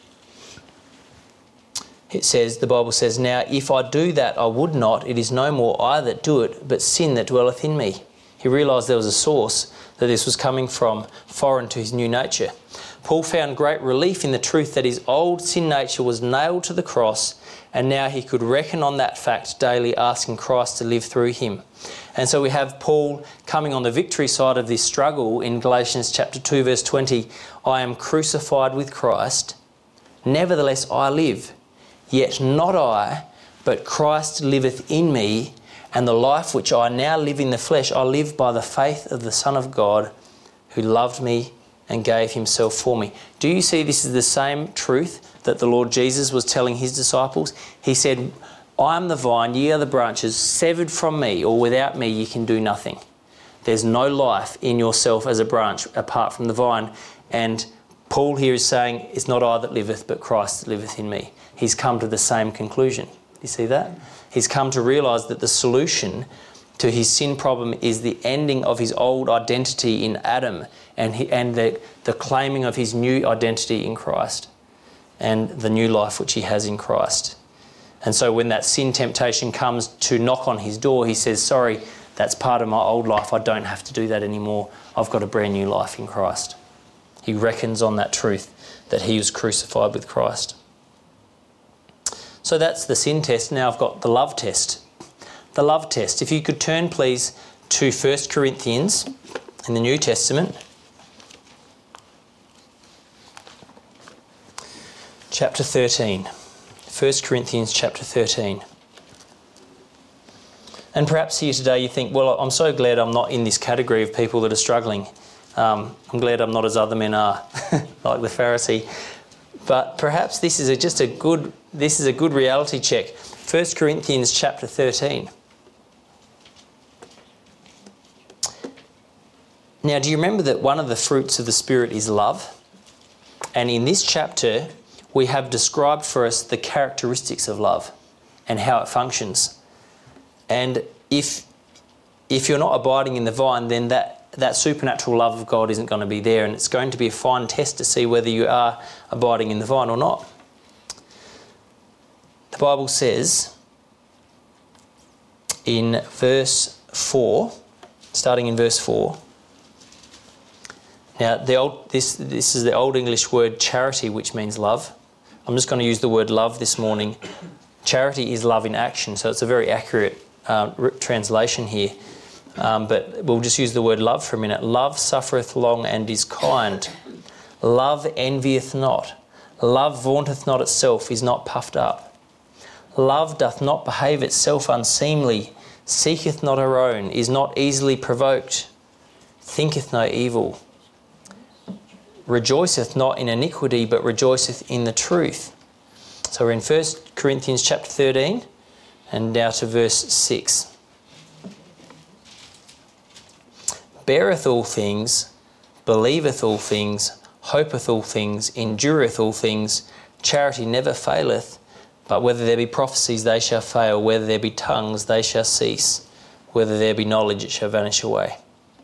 it says, the Bible says, "Now if I do that I would not, it is no more I that do it, but sin that dwelleth in me." He realised there was a source that this was coming from, foreign to his new nature. Paul found great relief in the truth that his old sin nature was nailed to the cross, and now he could reckon on that fact daily, asking Christ to live through him. And so we have Paul coming on the victory side of this struggle in Galatians chapter two verse twenty. "I am crucified with Christ, nevertheless I live, yet not I, but Christ liveth in me, and the life which I now live in the flesh I live by the faith of the Son of God, who loved me and gave himself for me. Do you see this is the same truth that the Lord Jesus was telling his disciples? He said, I am the vine, ye are the branches, severed from me, or without me ye can do nothing. There's no life in yourself as a branch apart from the vine. And Paul here is saying, it's not I that liveth, but Christ that liveth in me. He's come to the same conclusion. You see that? He's come to realise that the solution to his sin problem is the ending of his old identity in Adam and he, and the, the claiming of his new identity in Christ and the new life which he has in Christ. And so when that sin temptation comes to knock on his door, he says, sorry, that's part of my old life. I don't have to do that anymore. I've got a brand new life in Christ. He reckons on that truth that he was crucified with Christ. So that's the sin test. Now I've got the love test. The love test. If you could turn, please, to First Corinthians in the New Testament. Chapter thirteen. First Corinthians chapter thirteen. And perhaps here today you think, well, I'm so glad I'm not in this category of people that are struggling. Um, I'm glad I'm not as other men are, like the Pharisee. But perhaps this is a, just a good this is a good reality check. First Corinthians chapter thirteen. Now, do you remember that one of the fruits of the Spirit is love? And in this chapter, we have described for us the characteristics of love and how it functions. And if if you're not abiding in the vine, then that, that supernatural love of God isn't going to be there, and it's going to be a fine test to see whether you are abiding in the vine or not. The Bible says in verse four, starting in verse four, now the old, this, this is the Old English word charity, which means love. I'm just going to use the word love this morning. Charity is love in action, so it's a very accurate uh, translation here. Um, but we'll just use the word love for a minute. Love suffereth long and is kind. Love envieth not. Love vaunteth not itself, is not puffed up. Love doth not behave itself unseemly, seeketh not her own, is not easily provoked, thinketh no evil, rejoiceth not in iniquity, but rejoiceth in the truth. So we're in First Corinthians chapter thirteen, and now to verse six. Beareth all things, believeth all things, hopeth all things, endureth all things. Charity never faileth, but whether there be prophecies, they shall fail. Whether there be tongues, they shall cease. Whether there be knowledge, it shall vanish away.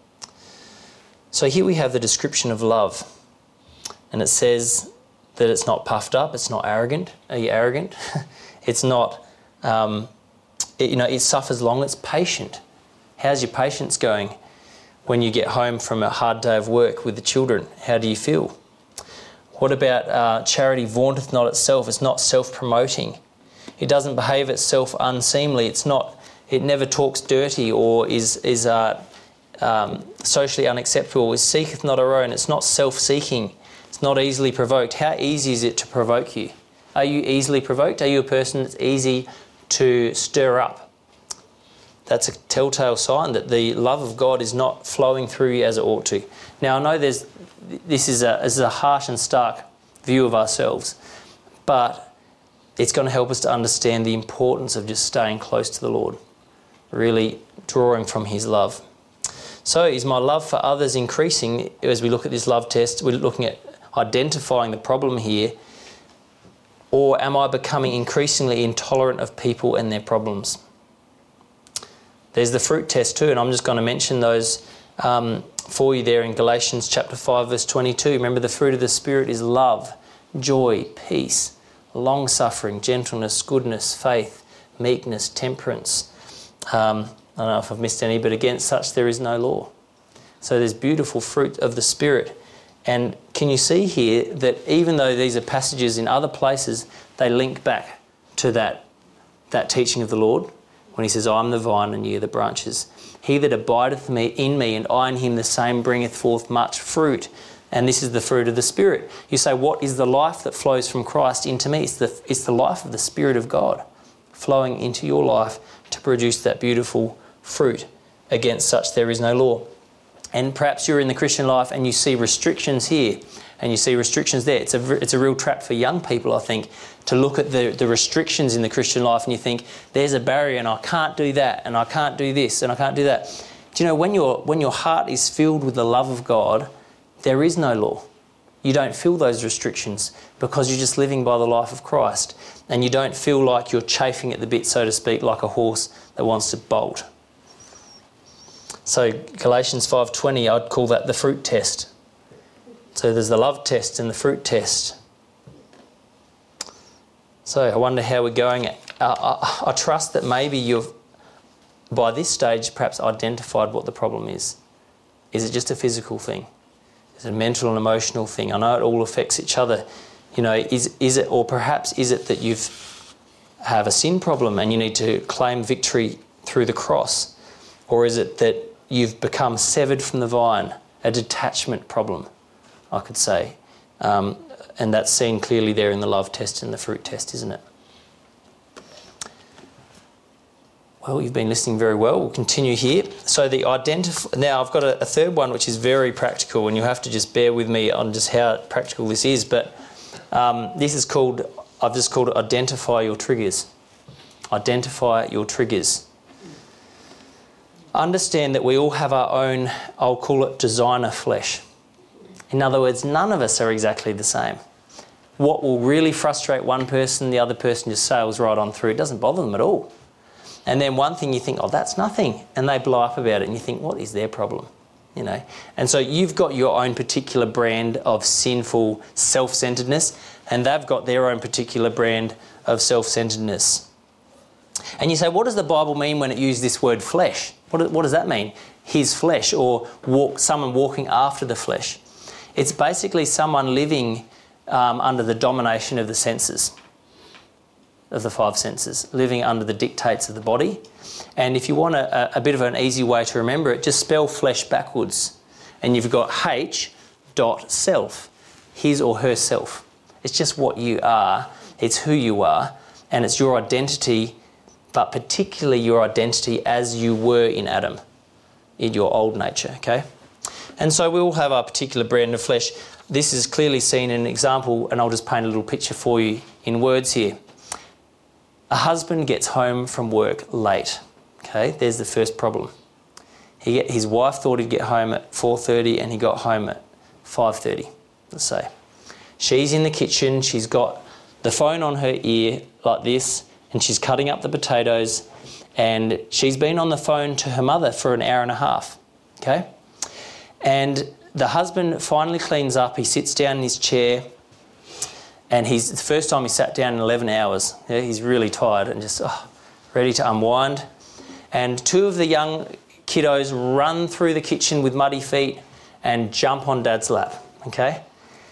So here we have the description of love. And it says that it's not puffed up, it's not arrogant. Are you arrogant? It's not, um, it, you know, it suffers long, it's patient. How's your patience going? When you get home from a hard day of work with the children, how do you feel? What about uh, charity vaunteth not itself? It's not self-promoting. It doesn't behave itself unseemly. It's not. It never talks dirty or is is uh, um, socially unacceptable. It seeketh not her own. It's not self-seeking. It's not easily provoked. How easy is it to provoke you? Are you easily provoked? Are you a person that's easy to stir up? That's a telltale sign that the love of God is not flowing through you as it ought to. Now, I know there's this is a, this is a harsh and stark view of ourselves, but it's going to help us to understand the importance of just staying close to the Lord, really drawing from his love. So is my love for others increasing as we look at this love test? We're looking at identifying the problem here, or am I becoming increasingly intolerant of people and their problems? There's the fruit test too, and I'm just going to mention those um, for you there in Galatians chapter five, verse twenty-two. Remember, the fruit of the Spirit is love, joy, peace, long-suffering, gentleness, goodness, faith, meekness, temperance. Um, I don't know if I've missed any, but against such there is no law. So there's beautiful fruit of the Spirit. And can you see here that even though these are passages in other places, they link back to that, that teaching of the Lord? When he says, I am the vine and ye are the branches. He that abideth me in me and I in him, the same bringeth forth much fruit. And this is the fruit of the Spirit. You say, what is the life that flows from Christ into me? It's the, it's the life of the Spirit of God flowing into your life to produce that beautiful fruit. Against such there is no law. And perhaps you're in the Christian life and you see restrictions here and you see restrictions there. It's a, it's a real trap for young people, I think, to look at the, the restrictions in the Christian life and you think, there's a barrier and I can't do that and I can't do this and I can't do that. Do you know, when, your when your heart is filled with the love of God, there is no law. You don't feel those restrictions because you're just living by the life of Christ, and you don't feel like you're chafing at the bit, so to speak, like a horse that wants to bolt. So Galatians five twenty, I'd call that the fruit test. So there's the love test and the fruit test. So I wonder how we're going. Uh, I, I trust that maybe you've, by this stage, perhaps identified what the problem is. Is it just a physical thing? Is it a mental and emotional thing? I know it all affects each other. You know, is is it, or perhaps is it that you've have a sin problem and you need to claim victory through the cross? Or is it that you've become severed from the vine, a detachment problem, I could say. Um, and that's seen clearly there in the love test and the fruit test, isn't it? Well, you've been listening very well. We'll continue here. So the identify. Now I've got a, a third one which is very practical, and you'll have to just bear with me on just how practical this is. But um, this is called, I've just called it identify your triggers. Identify your triggers. Understand that we all have our own, I'll call it designer flesh. In other words, none of us are exactly the same. What will really frustrate one person, the other person just sails right on through. It doesn't bother them at all. And then one thing you think, oh, that's nothing. And they blow up about it and you think, what is their problem? You know. And so you've got your own particular brand of sinful self-centeredness, and they've got their own particular brand of self-centeredness. And you say, what does the Bible mean when it uses this word flesh? What, what does that mean? His flesh, or walk, someone walking after the flesh. It's basically someone living um, under the domination of the senses, of the five senses, living under the dictates of the body. And if you want a, a bit of an easy way to remember it, just spell flesh backwards. And you've got H dot self, his or herself. It's just what you are, it's who you are, and it's your identity, but particularly your identity as you were in Adam, in your old nature, okay? And so we all have our particular brand of flesh. This is clearly seen in an example, and I'll just paint a little picture for you in words here. A husband gets home from work late, okay? There's the first problem. He get, his wife thought he'd get home at four thirty and he got home at five thirty, let's say. She's in the kitchen, she's got the phone on her ear like this, and she's cutting up the potatoes, and she's been on the phone to her mother for an hour and a half, okay? And the husband finally cleans up, he sits down in his chair, and he's the first time he sat down in eleven hours. Yeah, he's really tired and just oh, ready to unwind. And two of the young kiddos run through the kitchen with muddy feet and jump on Dad's lap, okay?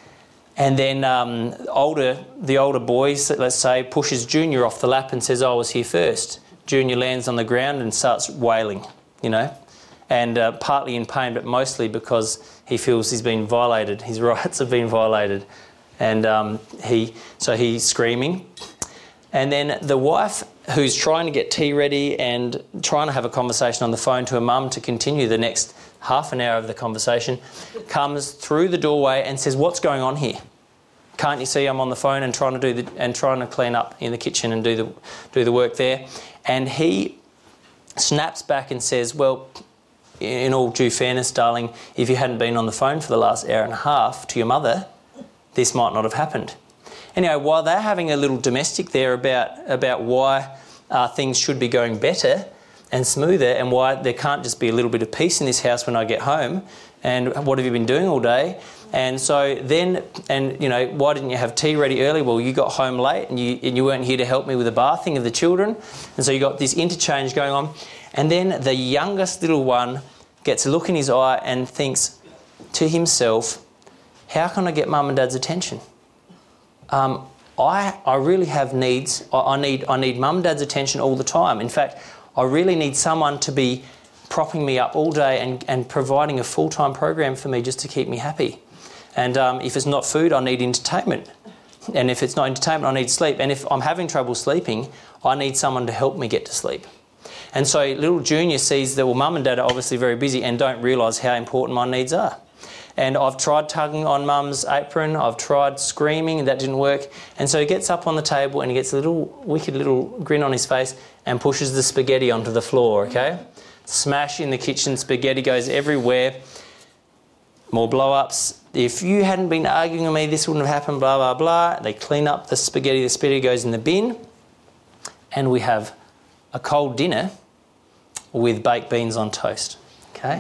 And then um, older, the older boy, let's say, pushes Junior off the lap and says, I was here first. Junior lands on the ground and starts wailing, you know, and uh, partly in pain, but mostly because he feels he's been violated. His rights have been violated. And um, he, so he's screaming. And then the wife, who's trying to get tea ready and trying to have a conversation on the phone to her mum to continue the next half an hour of the conversation, comes through the doorway and says, what's going on here? Can't you see I'm on the phone and trying to do the, and trying to clean up in the kitchen and do the do the work there? And he snaps back and says, well, in all due fairness, darling, if you hadn't been on the phone for the last hour and a half to your mother, this might not have happened. Anyway, while they're having a little domestic there about, about why uh, things should be going better and smoother, and why there can't just be a little bit of peace in this house when I get home, and what have you been doing all day? And so then, and you know, why didn't you have tea ready early? Well, you got home late and you, and you weren't here to help me with the bathing of the children. And so you got this interchange going on. And then the youngest little one gets a look in his eye and thinks to himself, how can I get mum and dad's attention? Um, I I really have needs. I, I need I need mum and dad's attention all the time. In fact, I really need someone to be propping me up all day and, and providing a full-time program for me just to keep me happy. And um, if it's not food, I need entertainment. And if it's not entertainment, I need sleep. And if I'm having trouble sleeping, I need someone to help me get to sleep. And so little Junior sees that, well, mum and dad are obviously very busy and don't realise how important my needs are. And I've tried tugging on mum's apron, I've tried screaming, and that didn't work. And so he gets up on the table and he gets a little wicked little grin on his face and pushes the spaghetti onto the floor, okay? Smash in the kitchen, spaghetti goes everywhere. More blow-ups. If you hadn't been arguing with me, this wouldn't have happened, blah, blah, blah. They clean up the spaghetti, the spaghetti goes in the bin, and we have a cold dinner with baked beans on toast, okay?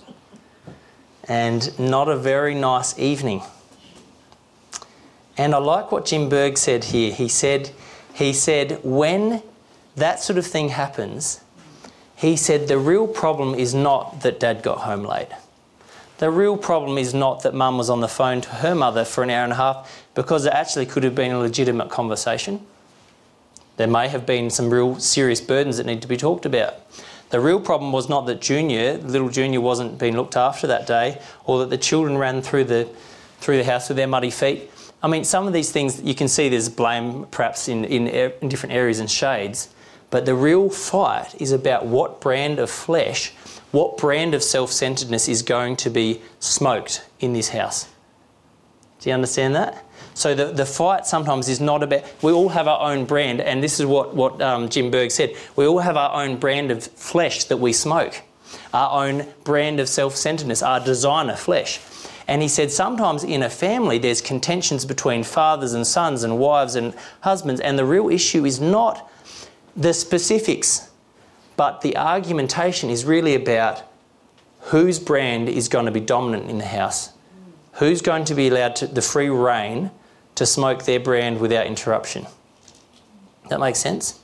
And not a very nice evening. And I like what Jim Berg said here. He said, he said, when that sort of thing happens, he said the real problem is not that Dad got home late. The real problem is not that Mum was on the phone to her mother for an hour and a half, because it actually could have been a legitimate conversation. There may have been some real serious burdens that need to be talked about. The real problem was not that Junior, little Junior, wasn't being looked after that day, or that the children ran through the through the house with their muddy feet. I mean, some of these things, you can see there's blame perhaps in, in, in different areas and shades, but the real fight is about what brand of flesh, what brand of self-centeredness is going to be smoked in this house. Do you understand that? So the, the fight sometimes is not about... We all have our own brand, and this is what, what um, Jim Berg said. We all have our own brand of flesh that we smoke, our own brand of self-centeredness, our designer flesh. And he said sometimes in a family there's contentions between fathers and sons and wives and husbands, and the real issue is not the specifics, but the argumentation is really about whose brand is going to be dominant in the house, who's going to be allowed to, the free rein to smoke their brand without interruption. That makes sense?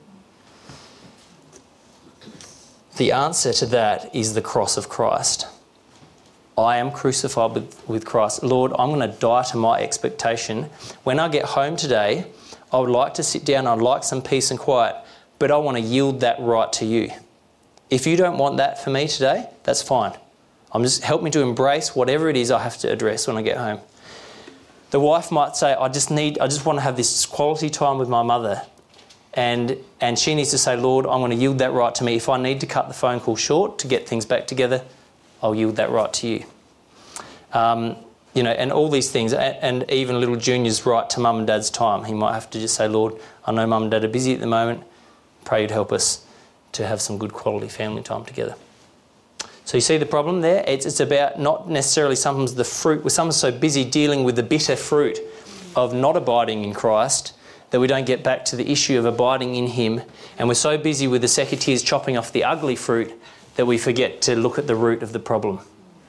The answer to that is the cross of Christ. I am crucified with, with Christ. Lord, I'm going to die to my expectation. When I get home today, I would like to sit down, I'd like some peace and quiet, but I want to yield that right to you. If you don't want that for me today, that's fine. I'm just help me to embrace whatever it is I have to address when I get home. The wife might say, I just need, I just want to have this quality time with my mother. And and she needs to say, Lord, I'm going to yield that right to me. If I need to cut the phone call short to get things back together, I'll yield that right to you. Um, you know, and all these things, and, and even little Junior's right to mum and dad's time. He might have to just say, Lord, I know mum and dad are busy at the moment. Pray you'd help us to have some good quality family time together. So you see the problem there? It's, it's about not necessarily sometimes the fruit. We're sometimes so busy dealing with the bitter fruit of not abiding in Christ that we don't get back to the issue of abiding in him. And we're so busy with the secateurs chopping off the ugly fruit that we forget to look at the root of the problem.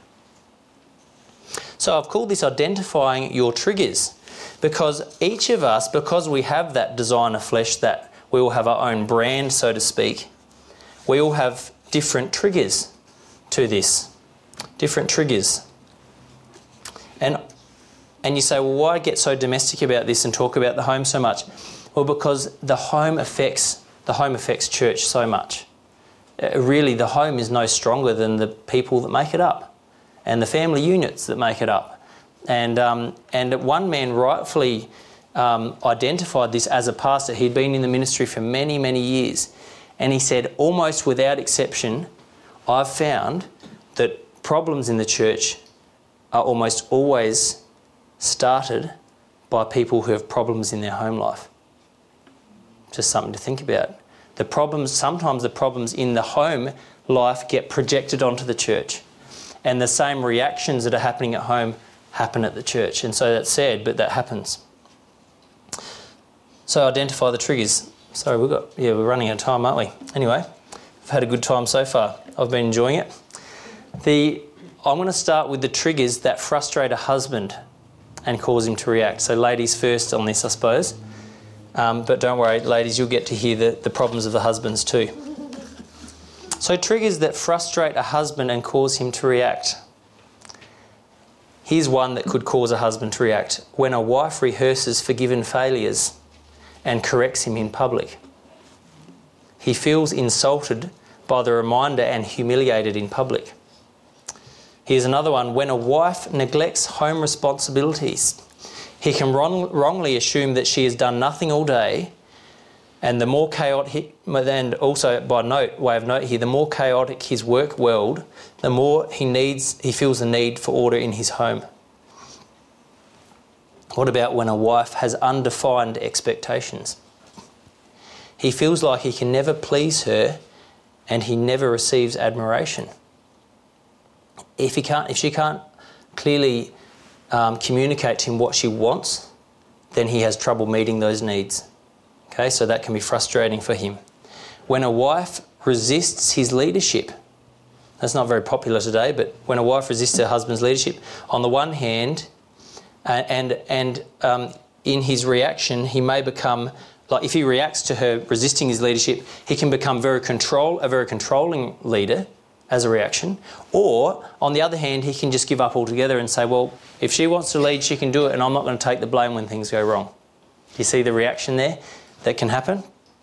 So I've called this identifying your triggers, because each of us, because we have that designer flesh, that we all have our own brand, so to speak, we all have different triggers to this, different triggers. And and you say, well, why get so domestic about this and talk about the home so much? Well, because the home affects the home affects church so much. Uh, really, the home is no stronger than the people that make it up, and the family units that make it up. And um, and one man rightfully um, identified this as a pastor. He'd been in the ministry for many, many years, and he said, almost without exception, I've found that problems in the church are almost always started by people who have problems in their home life. Just something to think about. The problems, sometimes the problems in the home life get projected onto the church, and the same reactions that are happening at home happen at the church. And so that's sad, but that happens. So identify the triggers. Sorry, we've got, yeah, we're running out of time, aren't we? Anyway, I've had a good time so far. I've been enjoying it. The I'm going to start with the triggers that frustrate a husband and cause him to react. So ladies first on this, I suppose. Um, but don't worry, ladies, you'll get to hear the, the problems of the husbands too. So triggers that frustrate a husband and cause him to react. Here's one that could cause a husband to react. When a wife rehearses forgiven failures and corrects him in public. He feels insulted by the reminder and humiliated in public. Here's another one. When a wife neglects home responsibilities, he can wrong, wrongly assume that she has done nothing all day And the more chaotic, and also by note, way of note here, the more chaotic his work world, the more he needs, he feels the need for order in his home. What about when a wife has undefined expectations? He feels like he can never please her and he never receives admiration. If he can't, if she can't clearly um, communicate to him what she wants, then he has trouble meeting those needs. Okay, so that can be frustrating for him. When a wife resists his leadership, that's not very popular today, but when a wife resists her husband's leadership, on the one hand, uh, and and um, in his reaction, he may become, like if he reacts to her resisting his leadership, he can become very control, a very controlling leader as a reaction. Or, on the other hand, he can just give up altogether and say, well, if she wants to lead, she can do it, and I'm not going to take the blame when things go wrong. You see the reaction there that can happen?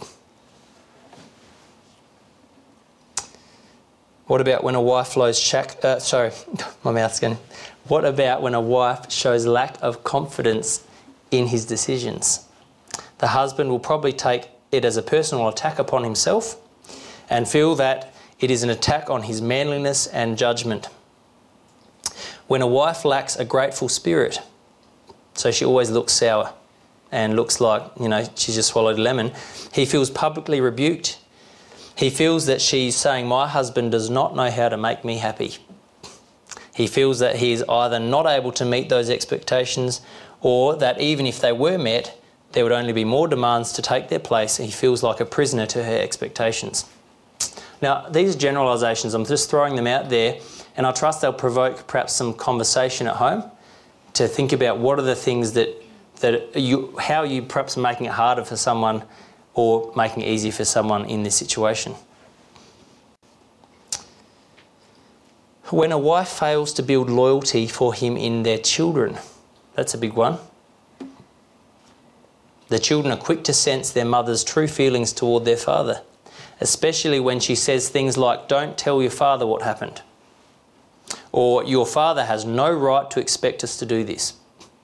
What about when a wife flows shack? Uh, sorry, my mouth's going. What about when a wife shows lack of confidence in his decisions? The husband will probably take it as a personal attack upon himself and feel that it is an attack on his manliness and judgment. When a wife lacks a grateful spirit, so she always looks sour and looks like, you know, she's just swallowed a lemon, he feels publicly rebuked. He feels that she's saying, my husband does not know how to make me happy. He feels that he is either not able to meet those expectations, or that even if they were met, there would only be more demands to take their place. He feels like a prisoner to her expectations. Now, these generalisations, I'm just throwing them out there, and I trust they'll provoke perhaps some conversation at home to think about what are the things that, that you, how are you perhaps making it harder for someone or making it easier for someone in this situation. When a wife fails to build loyalty for him in their children, that's a big one. The children are quick to sense their mother's true feelings toward their father, especially when she says things like, don't tell your father what happened, or your father has no right to expect us to do this.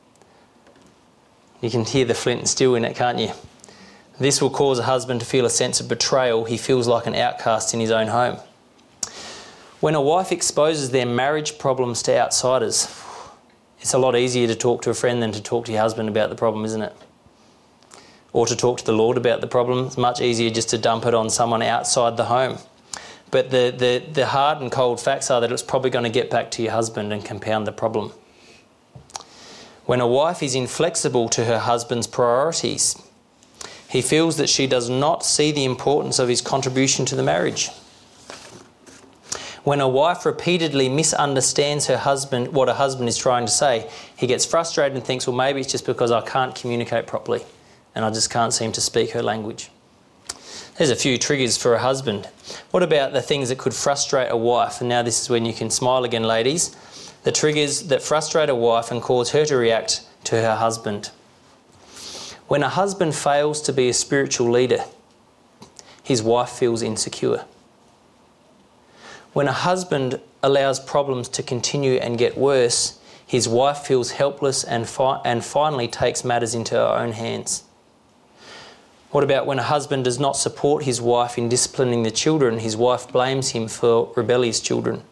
You can hear the flint and steel in it, can't you? This will cause a husband to feel a sense of betrayal. He feels like an outcast in his own home. When a wife exposes their marriage problems to outsiders, it's a lot easier to talk to a friend than to talk to your husband about the problem, isn't it? Or to talk to the Lord about the problem. It's much easier just to dump it on someone outside the home. But the, the, the hard and cold facts are that it's probably going to get back to your husband and compound the problem. When a wife is inflexible to her husband's priorities, he feels that she does not see the importance of his contribution to the marriage. When a wife repeatedly misunderstands her husband, what her husband is trying to say, he gets frustrated and thinks, well, maybe it's just because I can't communicate properly and I just can't seem to speak her language. There's a few triggers for a husband. What about the things that could frustrate a wife? And now this is when you can smile again, ladies. The triggers that frustrate a wife and cause her to react to her husband. When a husband fails to be a spiritual leader, his wife feels insecure. When a husband allows problems to continue and get worse, his wife feels helpless and, fi- and finally takes matters into her own hands. What about when a husband does not support his wife in disciplining the children, his wife blames him for rebellious children?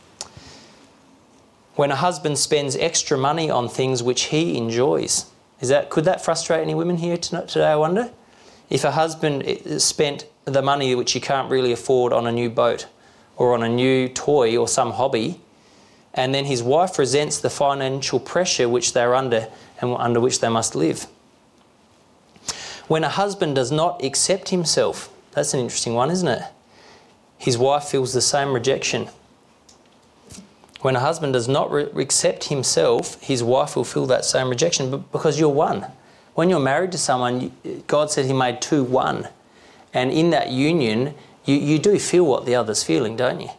When a husband spends extra money on things which he enjoys, is that, could that frustrate any women here today, I wonder? If a husband spent the money which he can't really afford on a new boat or on a new toy or some hobby, and then his wife resents the financial pressure which they're under and under which they must live. When a husband does not accept himself, that's an interesting one, isn't it? His wife feels the same rejection. When a husband does not re- accept himself, his wife will feel that same rejection, but because you're one. When you're married to someone, God said he made two one. And in that union, you, you do feel what the other's feeling, don't you?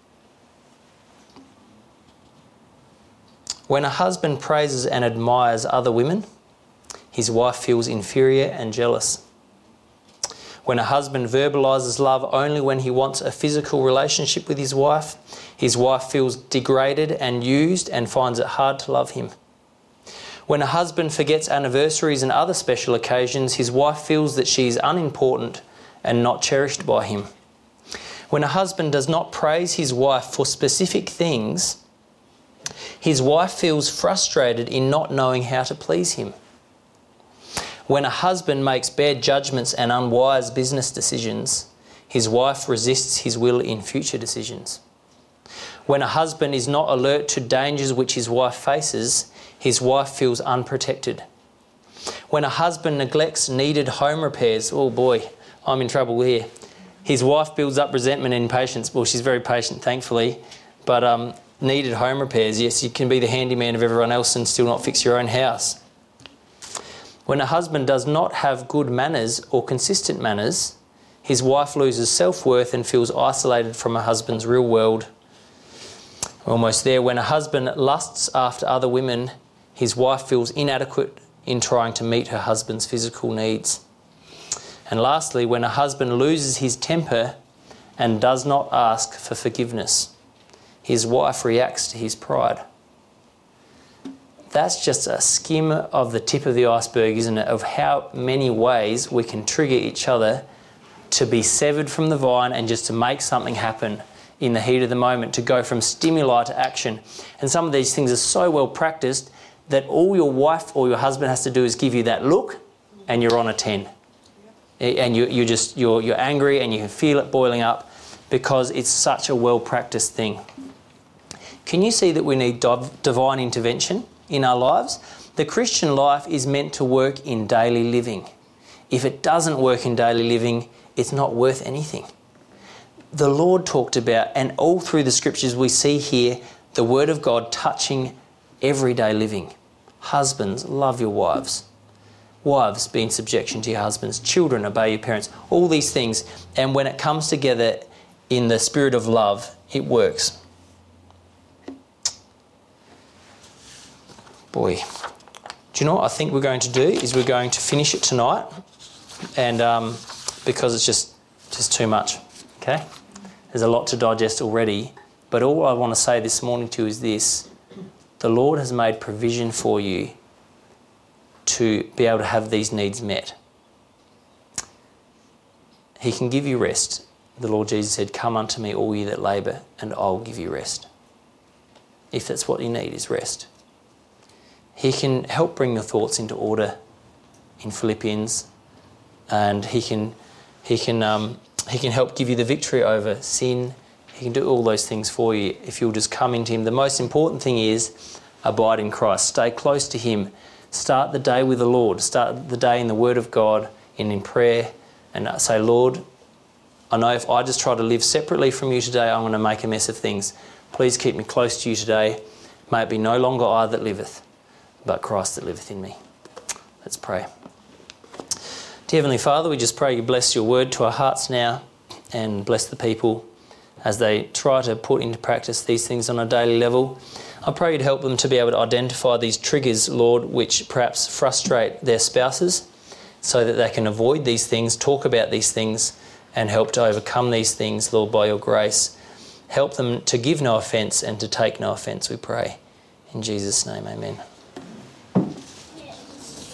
When a husband praises and admires other women, his wife feels inferior and jealous. When a husband verbalises love only when he wants a physical relationship with his wife, his wife feels degraded and used and finds it hard to love him. When a husband forgets anniversaries and other special occasions, his wife feels that she is unimportant and not cherished by him. When a husband does not praise his wife for specific things, his wife feels frustrated in not knowing how to please him. When a husband makes bad judgments and unwise business decisions, his wife resists his will in future decisions. When a husband is not alert to dangers which his wife faces, his wife feels unprotected. When a husband neglects needed home repairs, oh boy, I'm in trouble here. His wife builds up resentment and impatience. Well, she's very patient, thankfully, but um, needed home repairs, yes, you can be the handyman of everyone else and still not fix your own house. When a husband does not have good manners or consistent manners, his wife loses self-worth and feels isolated from her husband's real world. Almost there. When a husband lusts after other women, his wife feels inadequate in trying to meet her husband's physical needs. And lastly, when a husband loses his temper and does not ask for forgiveness, his wife reacts to his pride. That's just a skim of the tip of the iceberg, isn't it, of how many ways we can trigger each other to be severed from the vine and just to make something happen in the heat of the moment, to go from stimuli to action. And some of these things are so well practiced that all your wife or your husband has to do is give you that look and you're on a ten. And you, you're just, you're, you're angry and you can feel it boiling up because it's such a well-practiced thing. Can you see that we need div- divine intervention in our lives? The Christian life is meant to work in daily living. If it doesn't work in daily living, it's not worth anything. The Lord talked about, and all through the scriptures we see here, the word of God touching everyday living. Husbands, love your wives. Wives, be in subjection to your husbands. Children, obey your parents. All these things. And when it comes together in the spirit of love, it works. Boy, do you know what I think we're going to do is we're going to finish it tonight, and um, because it's just just too much, okay? There's a lot to digest already, but all I want to say this morning to you is this: the Lord has made provision for you to be able to have these needs met. He can give you rest. The Lord Jesus said, "Come unto me, all ye that labour, and I'll give you rest." If that's what you need, is rest. He can help bring your thoughts into order in Philippians, and he can he can um, he can help give you the victory over sin. He can do all those things for you if you'll just come into him. The most important thing is abide in Christ. Stay close to him. Start the day with the Lord. Start the day in the Word of God and in prayer, and say, "Lord, I know if I just try to live separately from you today, I'm going to make a mess of things. Please keep me close to you today. May it be no longer I that liveth, but Christ that liveth in me." Let's pray. Dear Heavenly Father, we just pray you bless your word to our hearts now, and bless the people as they try to put into practice these things on a daily level. I pray you'd help them to be able to identify these triggers, Lord, which perhaps frustrate their spouses, so that they can avoid these things, talk about these things, and help to overcome these things, Lord, by your grace. Help them to give no offence and to take no offence, we pray. In Jesus' name, amen.